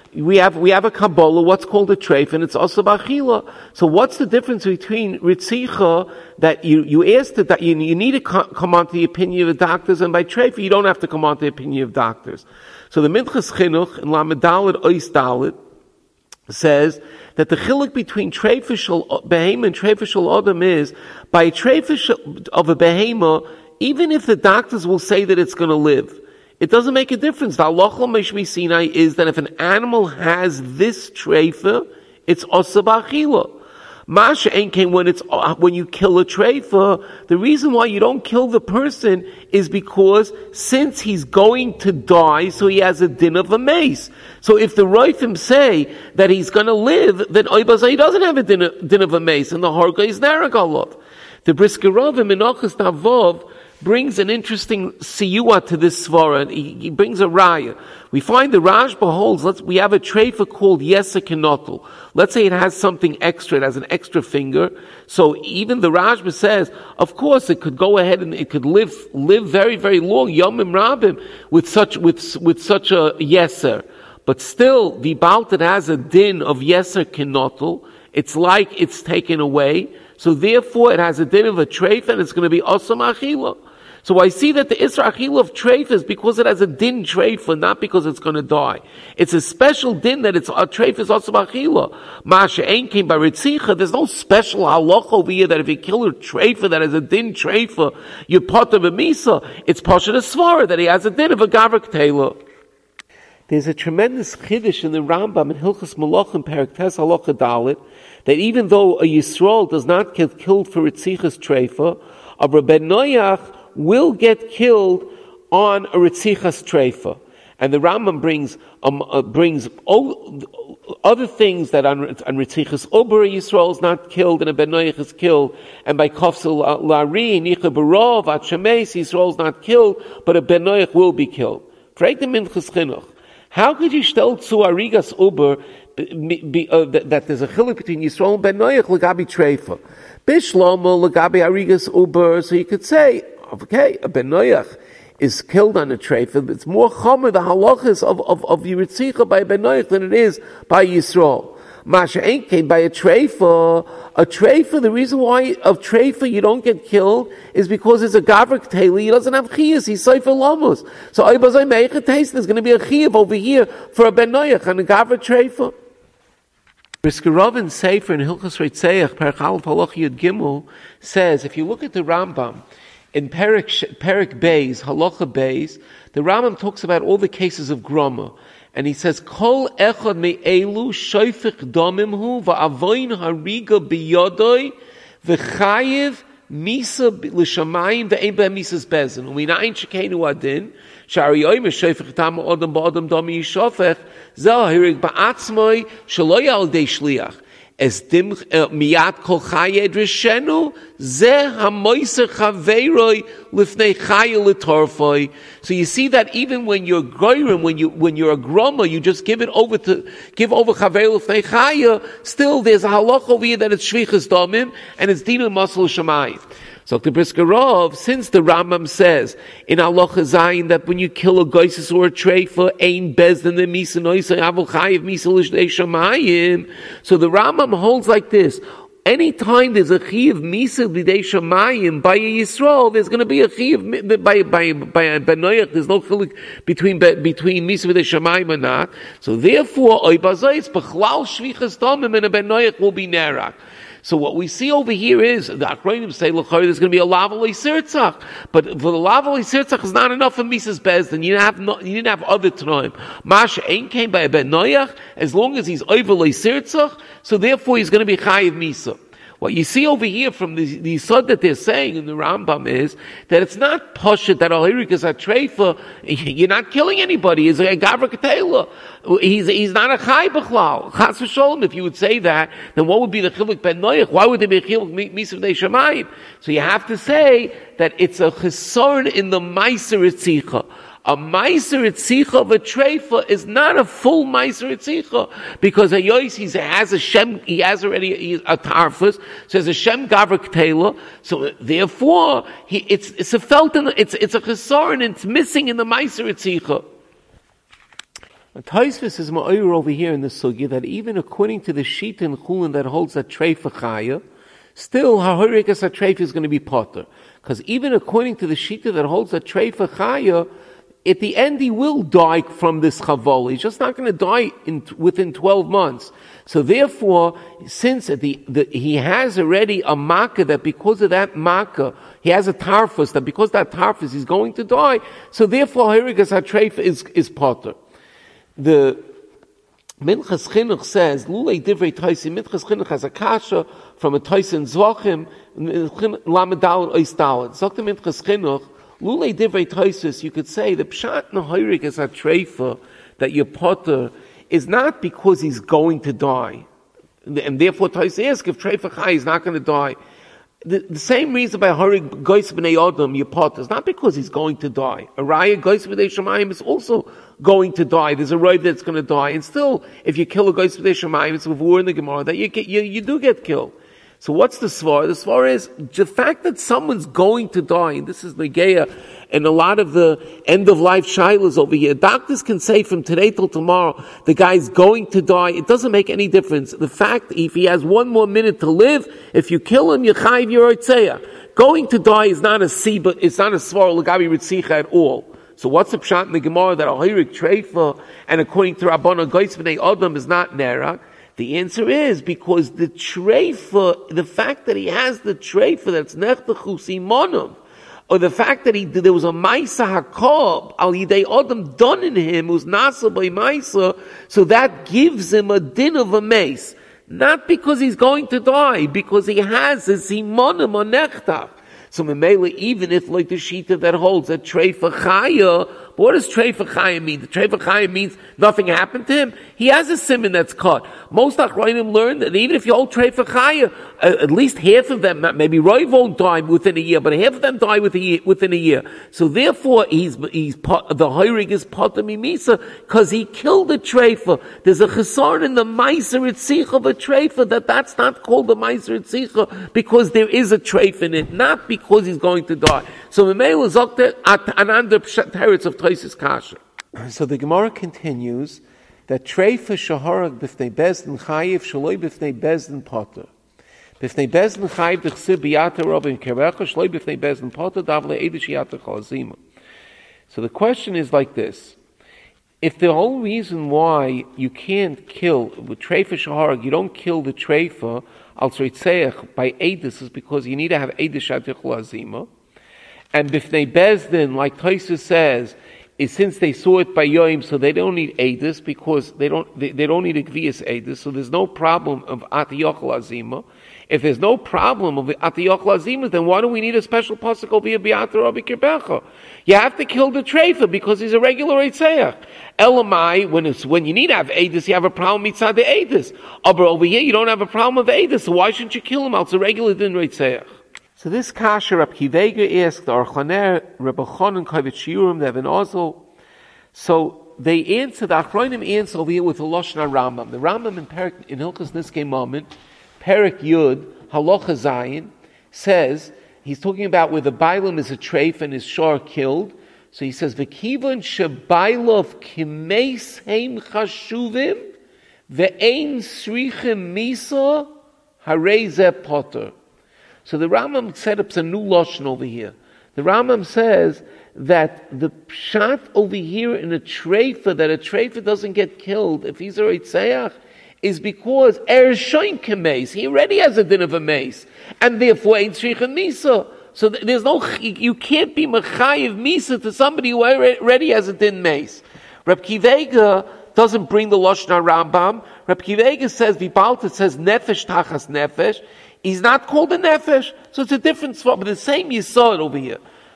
we have a Kabbalah, what's called a treif, and it's also b'achila. So what's the difference between ritzicha, that you asked it, that you need to come on to the opinion of the doctors, and by treif, you don't have to come on to the opinion of doctors. So the Minchas Chinuch, in Lamed Dalet Ois Dalet, says that the chiluk between treifishal behema and treifishal adam is, by a treifish of a behema, even if the doctors will say that it's going to live, it doesn't make a difference. The halacha mishmi Sinai is that if an animal has this treifa, it's osa b'achila. Masha ain't came when you kill a treifa, the reason why you don't kill the person is because since he's going to die, so he has a din of a mace. So if the Roifim say that he's going to live, then he doesn't have a din of a mace, and the Harga is Naragalov. The Brisker Rav in Menachos Tavov brings an interesting siyua to this svara. He brings a raya. We find the Rashba holds, we have a treifa called Yesa Kenotel. Let's say it has something extra, it has an extra finger. So even the Rashba says, of course it could go ahead and it could live very, very long, Yomim Rabim, with such a Yeser. But still, the Baal that has a din of Yeser Kenotel, it's like it's taken away. So therefore it has a din of a treif, and it's going to be Osam Achila. So I see that the Isra Achila of treif is because it has a din treifa, not because it's going to die. It's a special din that it's a treif is Osam Achila. Masha Ein came by Ritzicha. There's no special halacha over here that if you kill a treifa that has a din treifa, you're part of a misa. It's Pasha the Svara that he has a din of a Gavrak Taylor. There's a tremendous chiddush in the Rambam in Hilchos Malachim Perek Tes Halacha Dalet, that even though a Yisrael does not get killed for Ritzichas Treifa, a Rebbe Noach will get killed on a Ritzichas Treifa. And the Rambam brings other things that on Ritzichas Ober Yisrael is not killed and a Ben Noach is killed, and by Kofsel Lari, Nicha Barov, Achames, Yisrael is not killed, but a Ben Noach will be killed. Frag the Minchas Chinuch. How could you tell to Arigas Uber that there's a chiluk between Yisrael and Ben Noach legabi treifa? Bishlomo legabi Arigas Uber, so you could say, okay, a Ben Noach is killed on a treifa, but it's more chomer the halachas of Yiritzicha by Ben Noach than it is by Yisrael. Masha ain't came by a treifa. A treifa, the reason why of treifa you don't get killed is because it's a gavrik teli. He doesn't have chiyas. He's soifer lamos. So Oibazai Meicha taste there's going to be a chiyav over here for a Ben Noach and a gavrik treifa. Brisker Rav in Sefer in Hilchos Reitzeach Perek Aleph Halach Yud Gimel says, if you look at the Rambam in Perek Beis Halacha Beis, the Rambam talks about all the cases of groma. And he says, Kol echad me'elu shoifich domim hu va'avoin hariga biyodoi v'chayiv misa l'shamayim ve'ein be'em misas bezin. U'minayin shekenu adin shari yoyim shoifich tam odam ba'odam domi yishofech zeh hirig ba'atzmoi shelo yaldei shliach. Es dim miyat kol chaye drishenu zeh hamoiser chaveiroi lifnei chaye l'torfoi. So you see that even when you're goyrim, when you're a groma, you just give over chaveir lifnei chaye. Still, there's a halacha over here that it's shvichas domim and it's dinah masal shamayim. So the Brisker Rav, since the Rambam says in Halacha Zayin that when you kill a goisus or a treifa, ein bezdin the misa noisa avol chayiv misa l'shnei shamayim. So the Rambam holds like this: anytime there's a chiyav misa l'dei shamayim by a Yisrael, there's going to be a chiyav by a Ben Noach. There's no chiluk between misa l'dei shamayim and not. So therefore, oibazayis b'chlal shvichas domim and a Ben Noach will be nerak. So what we see over here is, the Akronim say, there's going to be a lavalei sirtzach. But for the lavalei sirtzach is not enough for Mises Bezdin. You didn't have other Tanoim. Masha ain't came by a Ben Noach, as long as he's overlay sirtzach, so therefore he's going to be chayiv Misa. What you see over here from the Yisod that they're saying in the Rambam is that it's not Pasha that Al-Hirik is a treifa. You're not killing anybody. He's a Gavra Ketela. He's not a Chai B'chlal. Chas v'sholem, if you would say that, then what would be the Chiluk Ben Noach? Why would there be a Chiluk Misav Dei Shamayim? So you have to say that it's a Chesorn in the Meiser Etzicha. A Meiser Etzicha of a treifa is not a full Meiser Etzicha, because a Yois, he has already a Tarfus, so has a Shem Gavrak Taylor, so therefore, it's a Felton, it's a Chesorn, it's missing in the Meiser Etzicha. Taisvis is ma'ir over here in the sugya that even according to the sheet in Chulin that holds that treifa chaya, still ha'horikas ha'treifa is going to be potter. Because even according to the shita that holds that treifa chaya, at the end he will die from this chavol. He's just not going to die within 12 months. So therefore, since he has already a makkah, that because of that makkah, he has a tarfus, that because that tarfus he's going to die, so therefore ha'horikas ha'treifa is potter. The Minchas Chinuch says, Lulei Divrei Toisi, Minchas Chinuch has a kasha from a Toisin Zvachim, Lamedal Oisdal. Zok the Minchas Chinuch, Lulei Divrei Toisis, you could say, the Pshat Nahoirik is a treifa, that your potter is not because he's going to die. And therefore Tois asks if treifa chai is not going to die. The same reason by Harig Gois B'nei Adam, your potter, is not because he's going to die. A Raya Gois B'nei Shemayim is also going to die. There's a road that's going to die. And still, if you kill a Gois B'nei Shemayim, it's with war in the Gemara, that you do get killed. So what's the svar? The svar is the fact that someone's going to die, and this is Negeya, and a lot of the end-of-life shilas over here. Doctors can say from today till tomorrow, the guy's going to die. It doesn't make any difference. The fact, if he has one more minute to live, if you kill him, you're chayiv yorotzeya. Going to die is not a siba, it's not a svar l'gabi ritzicha at all. So what's the pshat in the Gemara that a hoirik treifa, and according to Rabbana Gois B'nei Adam is not nerak? The answer is because the treifa, the fact that he has the treifa that's nechtechu simonum, or the fact that there was a Maisa Hakob, Al Yidei Adam done in him, who's Nasa by Maisa, so that gives him a din of a mace. Not because he's going to die, because he has a Simonim or Nechtach. So Memele, even if like the Shita that holds a Treifa Chaya, what does Treifa Chaya mean? The Treifa Chaya means nothing happened to him. He has a simon that's caught. Most Achronim learn that even if you hold Treifa Chaya, at least half of them, maybe Roy won't die within a year, but half of them die within a year. So therefore, the Hoirig is Potter Mimisa, because he killed the Treifa. There's a chesar in the Meiser Itzich of a Treifa, that's not called the Meiser Itzich, because there is a Treifa in it, not because he's going to die. So Memele Zokte Ananda Teretz of Toisis Kasha. So the Gemara continues that Treifa Shaharag B'fnei Bezdin Chayiv Shaloi B'fnei Bezdin Potter. B'fnei Bezdin Chayiv D'chsib B'yata Robin Kerecha Shaloi B'fnei Bezdin Potter Davle Eidish Yata Chalazima. So the question is like this. If the whole reason why you can't kill with Treifa Shaharag, you don't kill the Treifa al Tzreitzeach by Eidus is because you need to have Eidish Yata Chalazima. And B'fnei Bezdin, like Tosis says, is since they saw it by Yoim, so they don't need Eidus because they don't need a Gvias Eidus, so there's no problem of Atiyochel Azima. If there's no problem of Atiyochel Azima, then why do we need a special pasuk over here, Be'ata Rabbi Kirbecha? You have to kill the Treifa because he's a regular Eitzeach. Elamai, when you need to have Eidus, you have a problem mitzad the Eidus. But over here, you don't have a problem of Eidus, so why shouldn't you kill him? It's a regular din Eitzeach. So this kasha, Reb Kivega asked, the Archaner, Reb Chanan, Kavit Shiurim, they have an Ozel. So they answer, the Achronim answer over here with a Lashon Rambam. The Rambam in Hilchos Niskei Moment, Perek Yud, Halacha Zayin, says, he's talking about where the Bailam is a treif and his shor killed. So he says, V'kivon shebailov kimeis heim chashuvim, ve'ein srichim misa, harei zeh potter. So the Rambam set up a new Lashon over here. The Rambam says that the pshat over here in a treifa, that a treifa doesn't get killed if he's a Eitzeach, is because Ershoin Kemeis, he already has a din of a mace, and therefore ain't Shricha Misa. So there's no, you can't be Mechayiv Misa to somebody who already has a din mace. Reb Kivega doesn't bring the Lashon Rambam. Reb Kivega says, Vibalta says Nefesh Tachas Nefesh. He's not called a nefesh, so it's a different spot, but the same you saw it over here.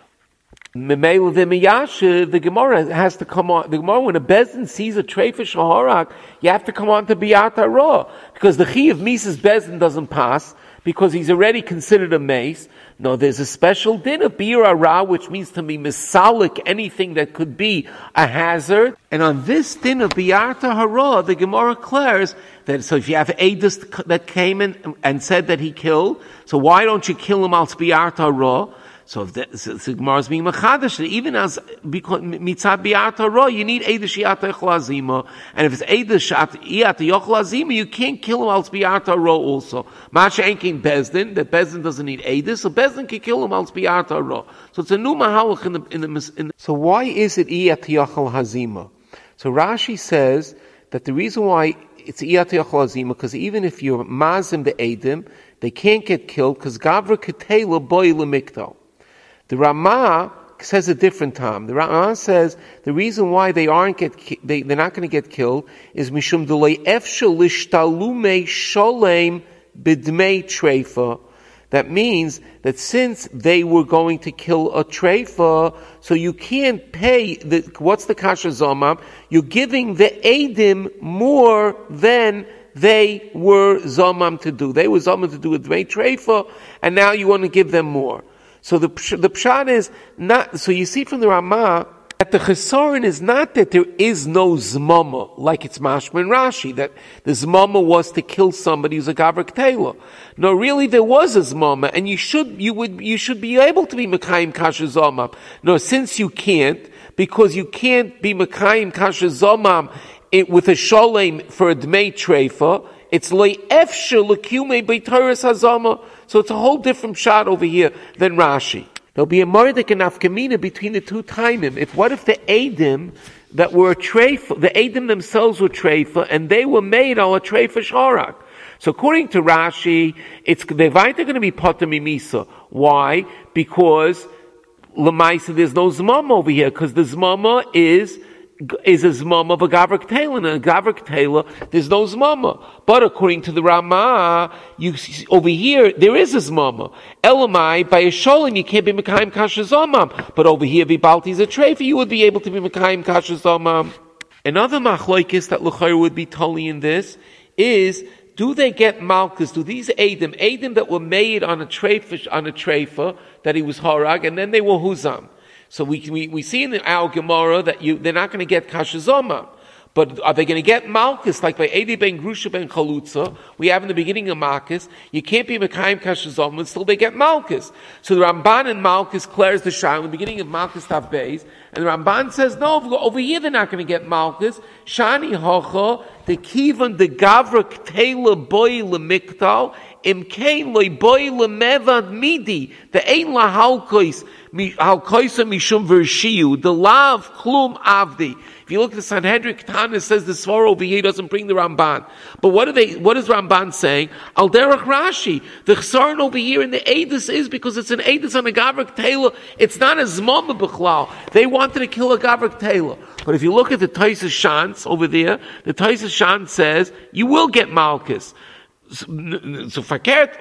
The Gemara has to come on. The Gemara, when a Bezdin sees a treifa shaharak, you have to come on to Biyata Ra, because the Chi of Mises Bezdin doesn't pass, because he's already considered a mace. No, there's a special din of Biyara Ra, which means to be misalik, anything that could be a hazard. And on this din of Biyata Hara, the Gemara declares that, so if you have Eidus that came in and said that he killed, so why don't you kill him al Biyata Hara? So if the Gemara is being machadash, even as mitzad bi'ata ro, you need eidish yata yochel azima, and if it's eidish yata yochel azima, you can't kill him else bi'ata ro also. Masha ain't bezdin, that bezdin doesn't need eidish, so bezdin can kill him else bi'ata ro. So it's a new mahalach in the. So why is it yata yochel hazima? So Rashi says that the reason why it's yata yochel hazima, because even if you're mazim the edim, they can't get killed because gavra ketela boy lemikdal. The Ramah says a different time. The Ramah says the reason why they're not going to get killed is mishum delay efshel lishtalume sholem bidmei treifa. That means that since they were going to kill a treifa, so you can't pay what's the kasha zomam? You're giving the edim more than they were zomam to do. They were zomam to do with dmei treifa, and now you want to give them more. So the pshat is not, so you see from the Ramah that the chesaron is not that there is no zmama, like it's mashma and Rashi, that the zmama was to kill somebody who's a gavra ktela. No, really there was a zmama, and you should be able to be mekayim kasher zomam. No, since you can't, because you can't be mekayim kasher zomam with a sholem for a dmei treifa, it's le'efshe l'kume b'toras hazama. So it's a whole different shot over here than Rashi. There'll be a mardik and afkamina between the two timim. What if the edim that were a treifa, the edim themselves were treifa, and they were made on a treifa sharak? So according to Rashi, they're going to be potem mimisa. Why? Because l'maisa there's no zmama over here, because the zmama is a zmama of a gavrak taila, and a gavrak taila, there's no zmama. But according to the Ramah, over here, there is a zmama. Elamai, by a sholem, you can't be mekayim kasher zomam. But over here, vibalti is a treifa, you would be able to be mekayim kasher zomam. Another machlokes that l'chayr would be totally in this is, do they get malchus? Do these edim that were made on a treifa, that he was harag, and then they were huzam? So we see in our Gemara that they're not going to get kashazoma. But are they going to get malchus, like by Edi ben Grusha ben Chalutza? We have in the beginning of Malchus, you can't be Mekayim Kashazom until they get malchus. So the Ramban and Malchus clears the shah in the beginning of Malchus Tav Beis, and the Ramban says, no, over here they're not going to get malchus. Shani Hocha, the Kivan, the Gavra Ktela Boy Lemiktal, Imkain Loy Boy Lemevad Midi, the Ein La Halkois, Halkoisa Mishum Vershiu, the Lav Klum Avdi. If you look at the Sanhedrin Ketana, it says the Svara over here doesn't bring the Ramban. But what is Ramban saying? Al Derech Rashi. The Chesaron over here in the Eidus is because it's an Eidus on a Gavrak Taylor. It's not a Zmama B'chlal. They wanted to kill a Gavrak Taylor. But if you look at the Taisa Shantz over there, the Taisa Shantz says, you will get Malchus. So Fakert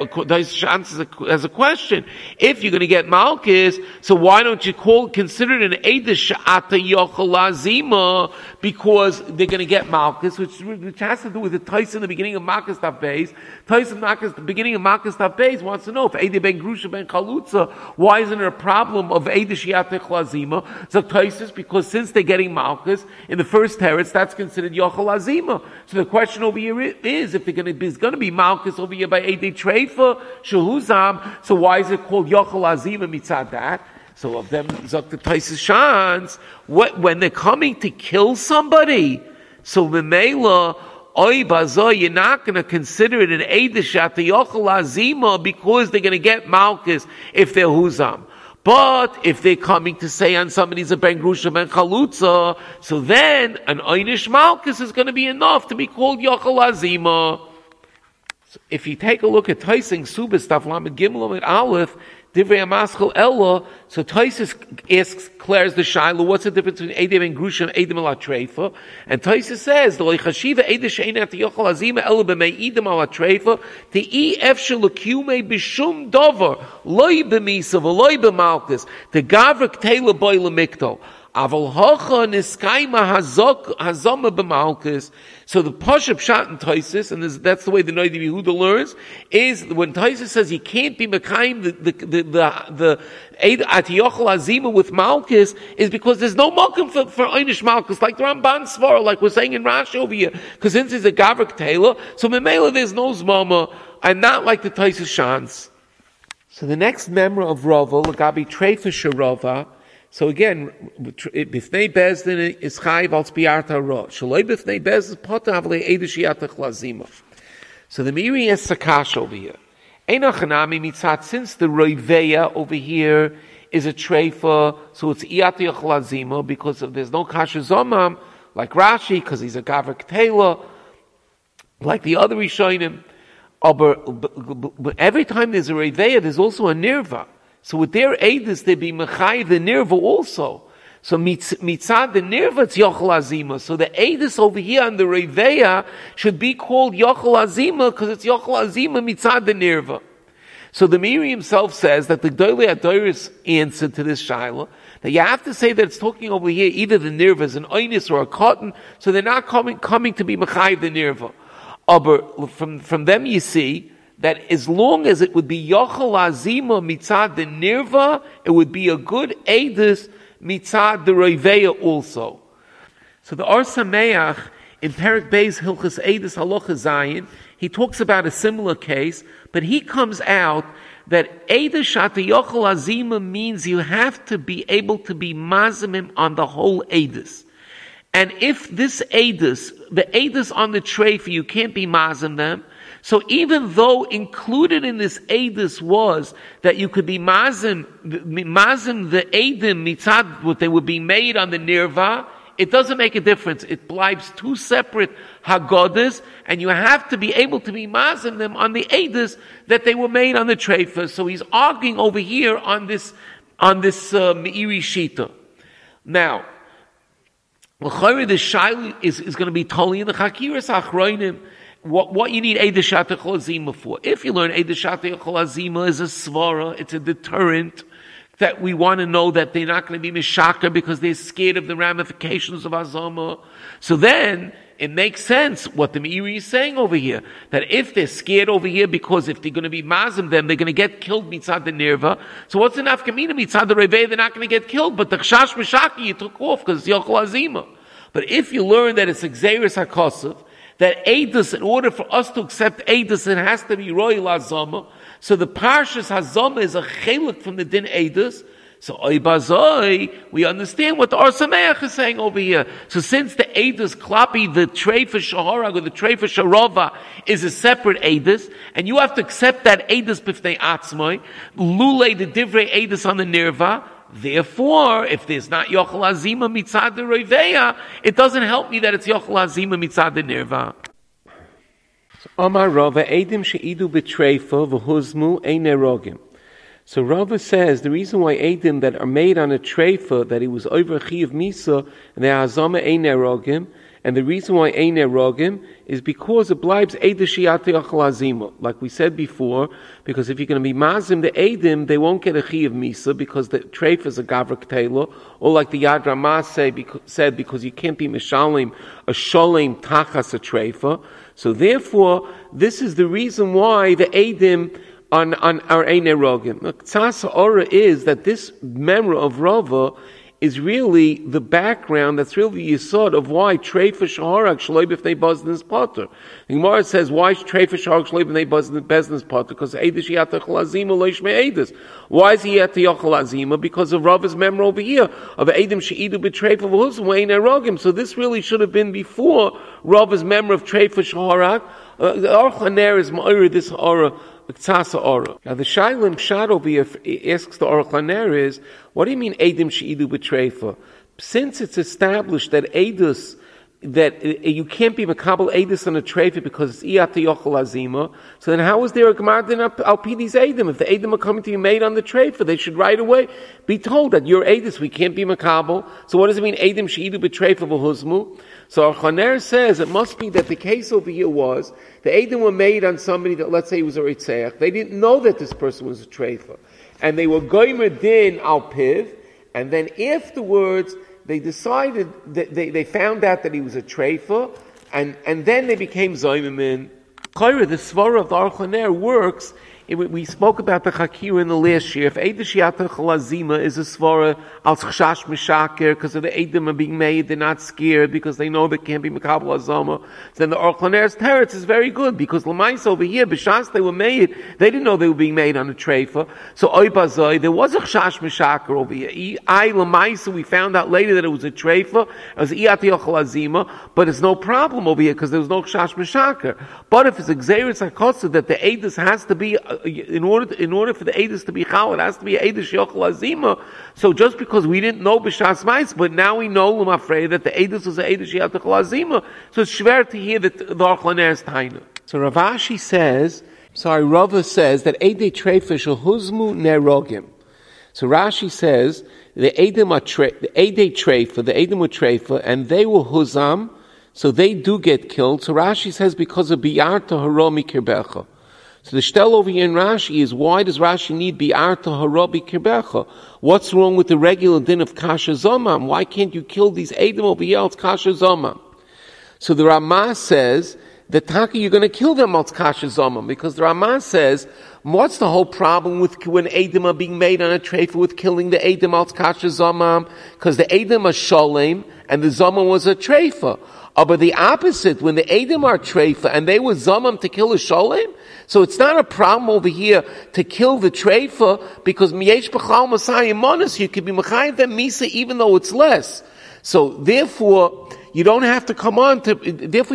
has a question. If you're going to get Malchus, so why don't you consider it an Eidish Ata Yochalazima, because they're going to get Malchus, which has to do with the Tais in the beginning of Malchus Tav Beis. Tais in the beginning of Malchus Tav Beis wants to know if Eidi ben Grusha ben Chalutza, why isn't it a problem of Eidish Ata Yochalazima? So Tais, because since they're getting Malchus in the first teretz, that's considered Yochalazima. So the question over here is, if there's going to be Malchus over here by Eidei Treifa, Shehuzam, so why is it called Yochel Azima mitzad that? So of them, Zok the Taisus Shans, when they're coming to kill somebody, so Memela, Oy Bazo, you're not going to consider it an Eidish at the Yochel Azima because they're going to get Malchus if they're Huzam. But if they're coming to say on somebody's a Ben Grusha Ben Chalutza, so then an Einish Malchus is going to be enough to be called Yochel Azima. So if you take a look at Taising Subas Taf Lamed Gimel at Aleph, Divrei Amaschel Ella, so Taisus asks, declares the Shaila, what's the difference between Edim and Grusha and Edim ala Treifa? And Taisus says, the Leichashiva Edim she'ein at Yochel Azima Ella b'mei Edim ala Treifa, the efshel l'kiumei b'shum dover, loy b'misa v'loy b'malchus, the Gavra Ktela boy l'mikto. Aval hocha niskaima hazoma b'malchus. So the Pashup Pshat in Taisus, and that's the way the Noida Yehuda learns, is when Taisus says you can't be mekayim the Atiyochel Azima with Malchus, is because there's no mokum for Einish Malchus, like the Ramban Svara, like we're saying in Rashi over here, because since it's a Gavrak Taylor, so Memela there's no Zmama, and not like the Taisus Shans. So the next member of Rava, Lagabi Treifa Sharova. So again, Bifnei Bezdin is Chayiv al Spiarta Ra. Shaloi Bifnei Bezdin Potav Le'edishiyata Chlazima. So the Miri is Sakash over here. Einachanami Mitzat, since the Roiveya over here is a Treifa, so it's Iyati Chlazima, because there's no Kasha Zomam, like Rashi, because he's a Gavrik Taylor, like the other Rishonim. But every time there's a Roiveya, there's also a Nirva. So with their Eidus, they be Mechayiv the Nirva also. So mitzad the nirva, it's yochel azima. So the edus over here on the reveya should be called yochel azima because it's yochel azima mitzad the nirva. So the Meiri himself says that the Gdolei Adoris answer to this shaila, that you have to say that it's talking over here either the nirva is an oinis or a cotton, so they're not coming to be mechayiv the nirva. But from them you see that as long as it would be yochel azima mitzad the nirva, it would be a good edus mitzad the Roiveya also. So the Or Sameach in Perek Beis Hilchos Eidus Halacha Zayin, he talks about a similar case, but he comes out that Eidus Shata Yochel Azima means you have to be able to be mazimim on the whole Eidus. And if this Eidus, the Eidus on the treifa, you can't be mazim them, so even though included in this Eidus was that you could be mazim the Eidim mitzad, what they would be made on the nirva, it doesn't make a difference. It blives two separate Haggadahs, and you have to be able to be mazim them on the Eidus that they were made on the treifa. So he's arguing over here on this Meiri Shita. Now, the Shaili is going to be totally in the Chakiras Achroinim. What you need Eidus Shata Cholazima for? If you learn Eidus Shata Cholazima is a svara, it's a deterrent that we want to know that they're not going to be mishaka because they're scared of the ramifications of Azama. So then it makes sense what the Meiri is saying over here, that if they're scared over here because if they're going to be mazim them, they're going to get killed mitzad the nirva. So what's the nafkamina mitzad the reveh? They're not going to get killed, but the chash mishaka you took off because it's yochel azima. But if you learn that it's exeris hakosav, that Eidus, in order for us to accept Eidus, it has to be Royal Azama. So the Parshas Hazama is a chelik from the Din Eidus. So Oibazoi, we understand what the Or Sameach is saying over here. So since the Eidus Klapi, the Treifa Shaharag or the Treifa Sharova is a separate Eidus, and you have to accept that Eidus B'fnei Atzmoi, Lule the Divrei Eidus on the Nirva. Therefore, if there's not Yochel Azima mitzad the Roiveya, it doesn't help me that it's Yochel Azima mitzad the Nirva. Omar Rava Eidim she'idu b'treifa v'huzmu ein erogim. So Rava says the reason why Eidim that are made on a treifa that he was over Chi of Misa and they are Azama ein erogim, and the reason why ein erogim is because it blibes Eidus Shiyat Yochel Azima. Like we said before, because if you're going to be mazim the Eidim, they won't get a Chi of Misa because the treif is a Gavrik Taylor, or like the Yad Ramah said, because you can't be Mishalim, a Sholem Tachas a treifa. So therefore, this is the reason why the Eidim on our ein erogim. Tzas Ora is that this memra of Rava is really the background, that's really the yesod of why Treifa Shaharag Shaloi B'fnei Bezdin Potter. The Gemara says, why Treifa Shaharag Shaloi B'fnei Bezdin Potter? Because Eidish Yata Cholazima Loishmei Eidus. Why is he Yata Yochel Azima? Because of Rava's memory over here, of Eidim She'idu B'Treifa V'huzmu Ein Erogim. So this really should have been before Rava's memory of Treifa Shaharag. The Aruch HaNer is Ma'ir, this Aura, now the Shailim Shad over here asks the Aruch HaNer is, what do you mean Eidim She'idu B'Treifa? Since it's established that Eidus, that you can't be Makabal Eidus on a treifa because it's Iyat Yochel Azima, so then how is there a Gemar Din Al Pidis Eidim? If the Eidim are coming to be made on the treifa, they should right away be told that you're Eidus, we can't be Makabal. So what does it mean Eidim She'idu B'Treifa V'huzmu? So Aruch HaNer says it must be that the case over here was the Eidim were made on somebody that, let's say he was a Ritzeach. They didn't know that this person was a treifa. And they were Goymer Din Al Piv, and then afterwards they decided that they found out that he was a treifa, and then they became Zoymimin. The Svara of the Aruch HaNer works we spoke about the Chakira in the last year. If Eidish Yata Chalazima is a svara al Chash Mishaker, because of the Eidim are being made, they're not scared because they know they can't be Makabal Azama, then the Orklaner's Teretz is very good, because Lamais over here, B'Shas they were made, they didn't know they were being made on a treifa. So Oibazoi, there was a Chash Mishaker over here. Lamais, we found out later that it was a treifa, it was Iyati Chalazima, but it's no problem over here because there was no Chash Mishaker. But if it's a Xeris HaKosa that the Eidus has to be, in order for the Eidus to be Chal, it has to be Eidus Yochel Azima. So just because we didn't know B'Shas Mais, but now we know, I'm afraid, that the Eidus was the Eidus Yochel Azima, so it's schwer to hear that the Orklaner is Taina. So Ravashi says, Rava says that Eidei Treifa shel Huzmu Nerogim. So Rashi says, the Eidei Treifa, the Eidim were Treifa, and they were Huzam, so they do get killed. So Rashi says because of Bi'arta Haromi Kirbecha. So the shtel over here in Rashi is, why does Rashi need Bi'arta Haromi Kirbecha? What's wrong with the regular din of Kasha Zomam? Why can't you kill these Eidim over here, it's Kasha Zomam? So the Ramah says, the Taka, you're going to kill them al Kasha Zomam, because the Ramah says, what's the whole problem with when Eidim are being made on a treifa with killing the Eidim al Kasha Zomam? Because the Eidim are Sholem, and the Zomam was a treifa. But the opposite, when the Eidim are treifa, and they were Zomam to kill a Sholem, so it's not a problem over here to kill the treifa, because Miyesh B'chal Masayim Monas, you can be Mechayiv them Misa even though it's less. So therefore, you don't have to come on to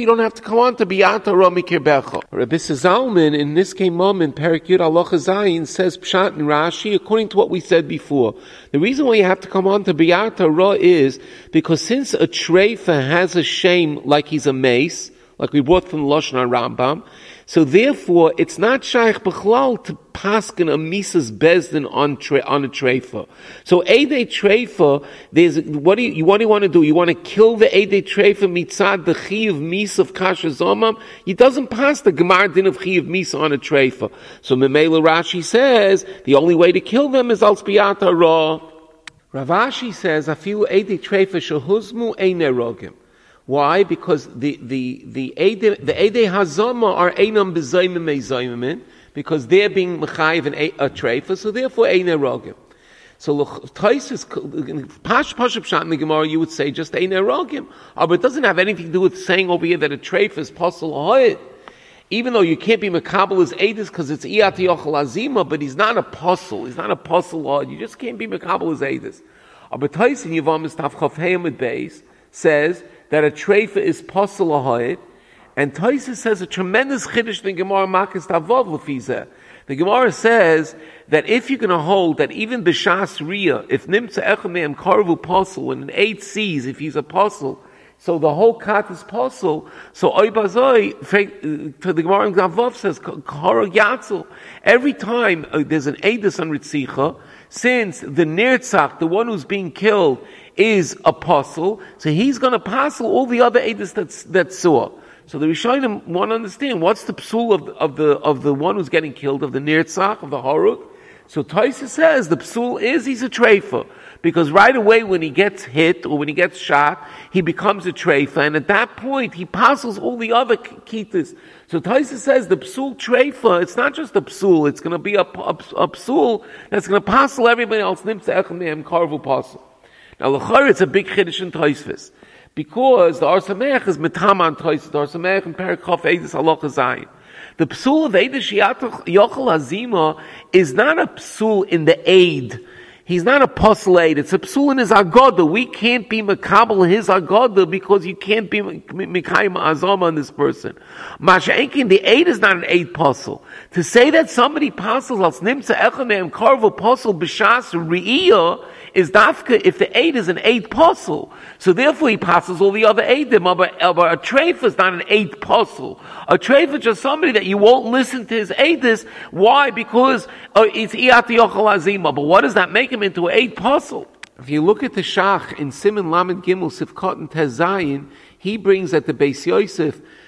Biyata Rami Kirbecha. Rabbi Zalman in Niskei Mom in Perek Yud Halacha Zayin says Pshat and Rashi according to what we said before. The reason why you have to come on to Biyata Ra is because since a treifa has a shame like he's a mace, like we brought from the Lashon Rambam, so therefore it's not shaykh b'chlal to paskin a misas bezdin on a treifa. So Eidei treifa, what do you want to do? You want to kill the Eidei treifa mitzad the chi of misa of kasha zomam? He doesn't pass the gemar din of chi of misa on a treifa. So Memela Rashi says the only way to kill them is al spiyata ra. Ravashi says afilu Eidei treifa shehuzmu ein erogim. Why? Because the Eidei Hazama are Einam B'Zaymim Me'Zaymimin, because they're being Mechayiv and a Treifa, so therefore Ein Erogim. So Taisus, Pash Pshat in the Gemara, you would say just Ein Erogim. But it doesn't have anything to do with saying over here that a Treifa is Pasal Ha'id. Even though you can't be Mekabel as Eidus because it's Iyat Yochel Azima, but he's not a Pasal. He's not a Pasal Ha'id. You just can't be Mekabel as Eidus. But Taisus in Yavam Mistaf Chaf Hayamid Beis says that a treifa is posel lahayit, and Taisus says a tremendous chiddush in the Gemara Makas Tavav lefizeh. The Gemara says that if you're going to hold that even b'shas riyah, if nimtza echad me'em karvu posel, when an eight sees if he's a posel, so the whole kat is posel. So oibazoi, for the Gemara in Tavav says kara yatzel. Every time there's an eidus on ritzicha, since the nirtzach, the one who's being killed, is apostle, so he's going to passel all the other edus that saw. So the Rishonim want to understand what's the psul of the one who's getting killed, of the nirtzach, of the haruk. So Taisa says the psul is he's a treifa, because right away when he gets hit or when he gets shot, he becomes a treifa, and at that point he passels all the other kitas. So Taisa says the psul treifa, it's not just a psul, it's going to be a psul that's going to passel everybody else. Nimtza echem me'em karvu passel. Now, l'chayr, it's a big chiddush in Tosfos, because the Or Sameach is metaman Tosfos. The Or Sameach in Perek Chaf Eidus Halacha Zayin. The psul of Eidish Yochel Azima is not a psul in the aid. He's not a posel aid. It's a psul in his agoda. We can't be makabel his agoda because you can't be mikayim azama on this person. Masha'enkin, the aid is not an aid posel. To say that somebody posels als nimtza echaneim karvo posel b'shas re'iyah is dafka if the aid is an aid posel. So therefore he passes all the other aidim. But a treifa is not an aid posel. A treifa is just somebody that you won't listen to his aidis. Why? Because it's iyat yochel azima. But what does that make him into an aid posel? If you look at the Shach in Siman Lamed Gimel Sifkot and Tezayin, he brings that the Beis Yosef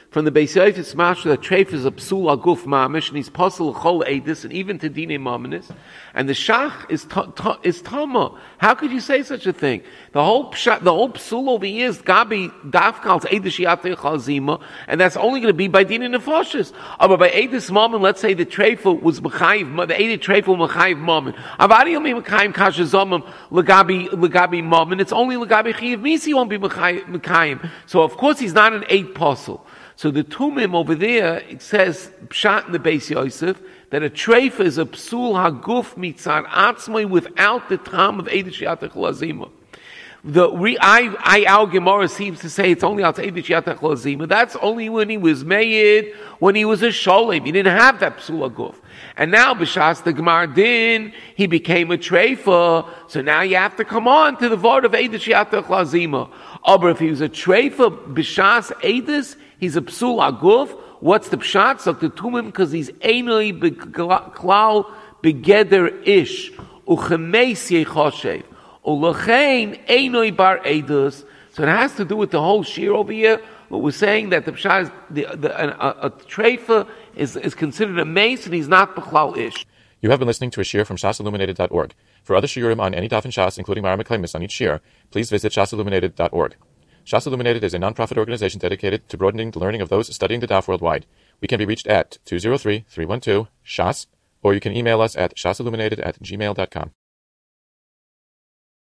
from the Beis Yosef it's mashma that treif is a psul aguf mamish, and he's possible chol edis, and even to dine maminis, and the shach is tama. How could you say such a thing? The whole psul over here is gabi dafkals edis yatei chazima, and that's only going to be by dine nefoshes. But by edis mamin, let's say the treif was mechayiv, the edis treif mechayiv mamin. Avadi yomi mekayim kashazomim legabi mamin. It's only legabi chayiv misi won't be mekayim. So of course he's not an 8 apostle. So the Tumim over there, it says, Pshat in the Beis Yosef, that a treifa is a psul haguf mitzad atzmai without the tam of Eidish Yatach Lazima. Our Gemara seems to say it's only out Eidish Yatach Lazima. That's only when he was made, when he was a sholem. He didn't have that psul haguf. And now, b'shas the Gemara din, he became a treifa, so now you have to come on to the word of Eidish Yatach Lazima. But if he was a treifa, b'shas Eidis, he's a psul aguf. What's the pshat? So the tumim, because he's einoi klal begeder ish uchemes yechoshev ulechein einoi bar edus. So it has to do with the whole shir over here. What we're saying that the pshat is a treifa is considered a mace and he's not b'klal ish. You have been listening to a shir from shasilluminated.org. For other shiurim on any daf in Shas, including Mara Meklemis on each shir, please visit shasilluminated.org. Shas Illuminated is a non-profit organization dedicated to broadening the learning of those studying the Daf worldwide. We can be reached at 203-312-SHAS, or you can email us at shasilluminated@gmail.com.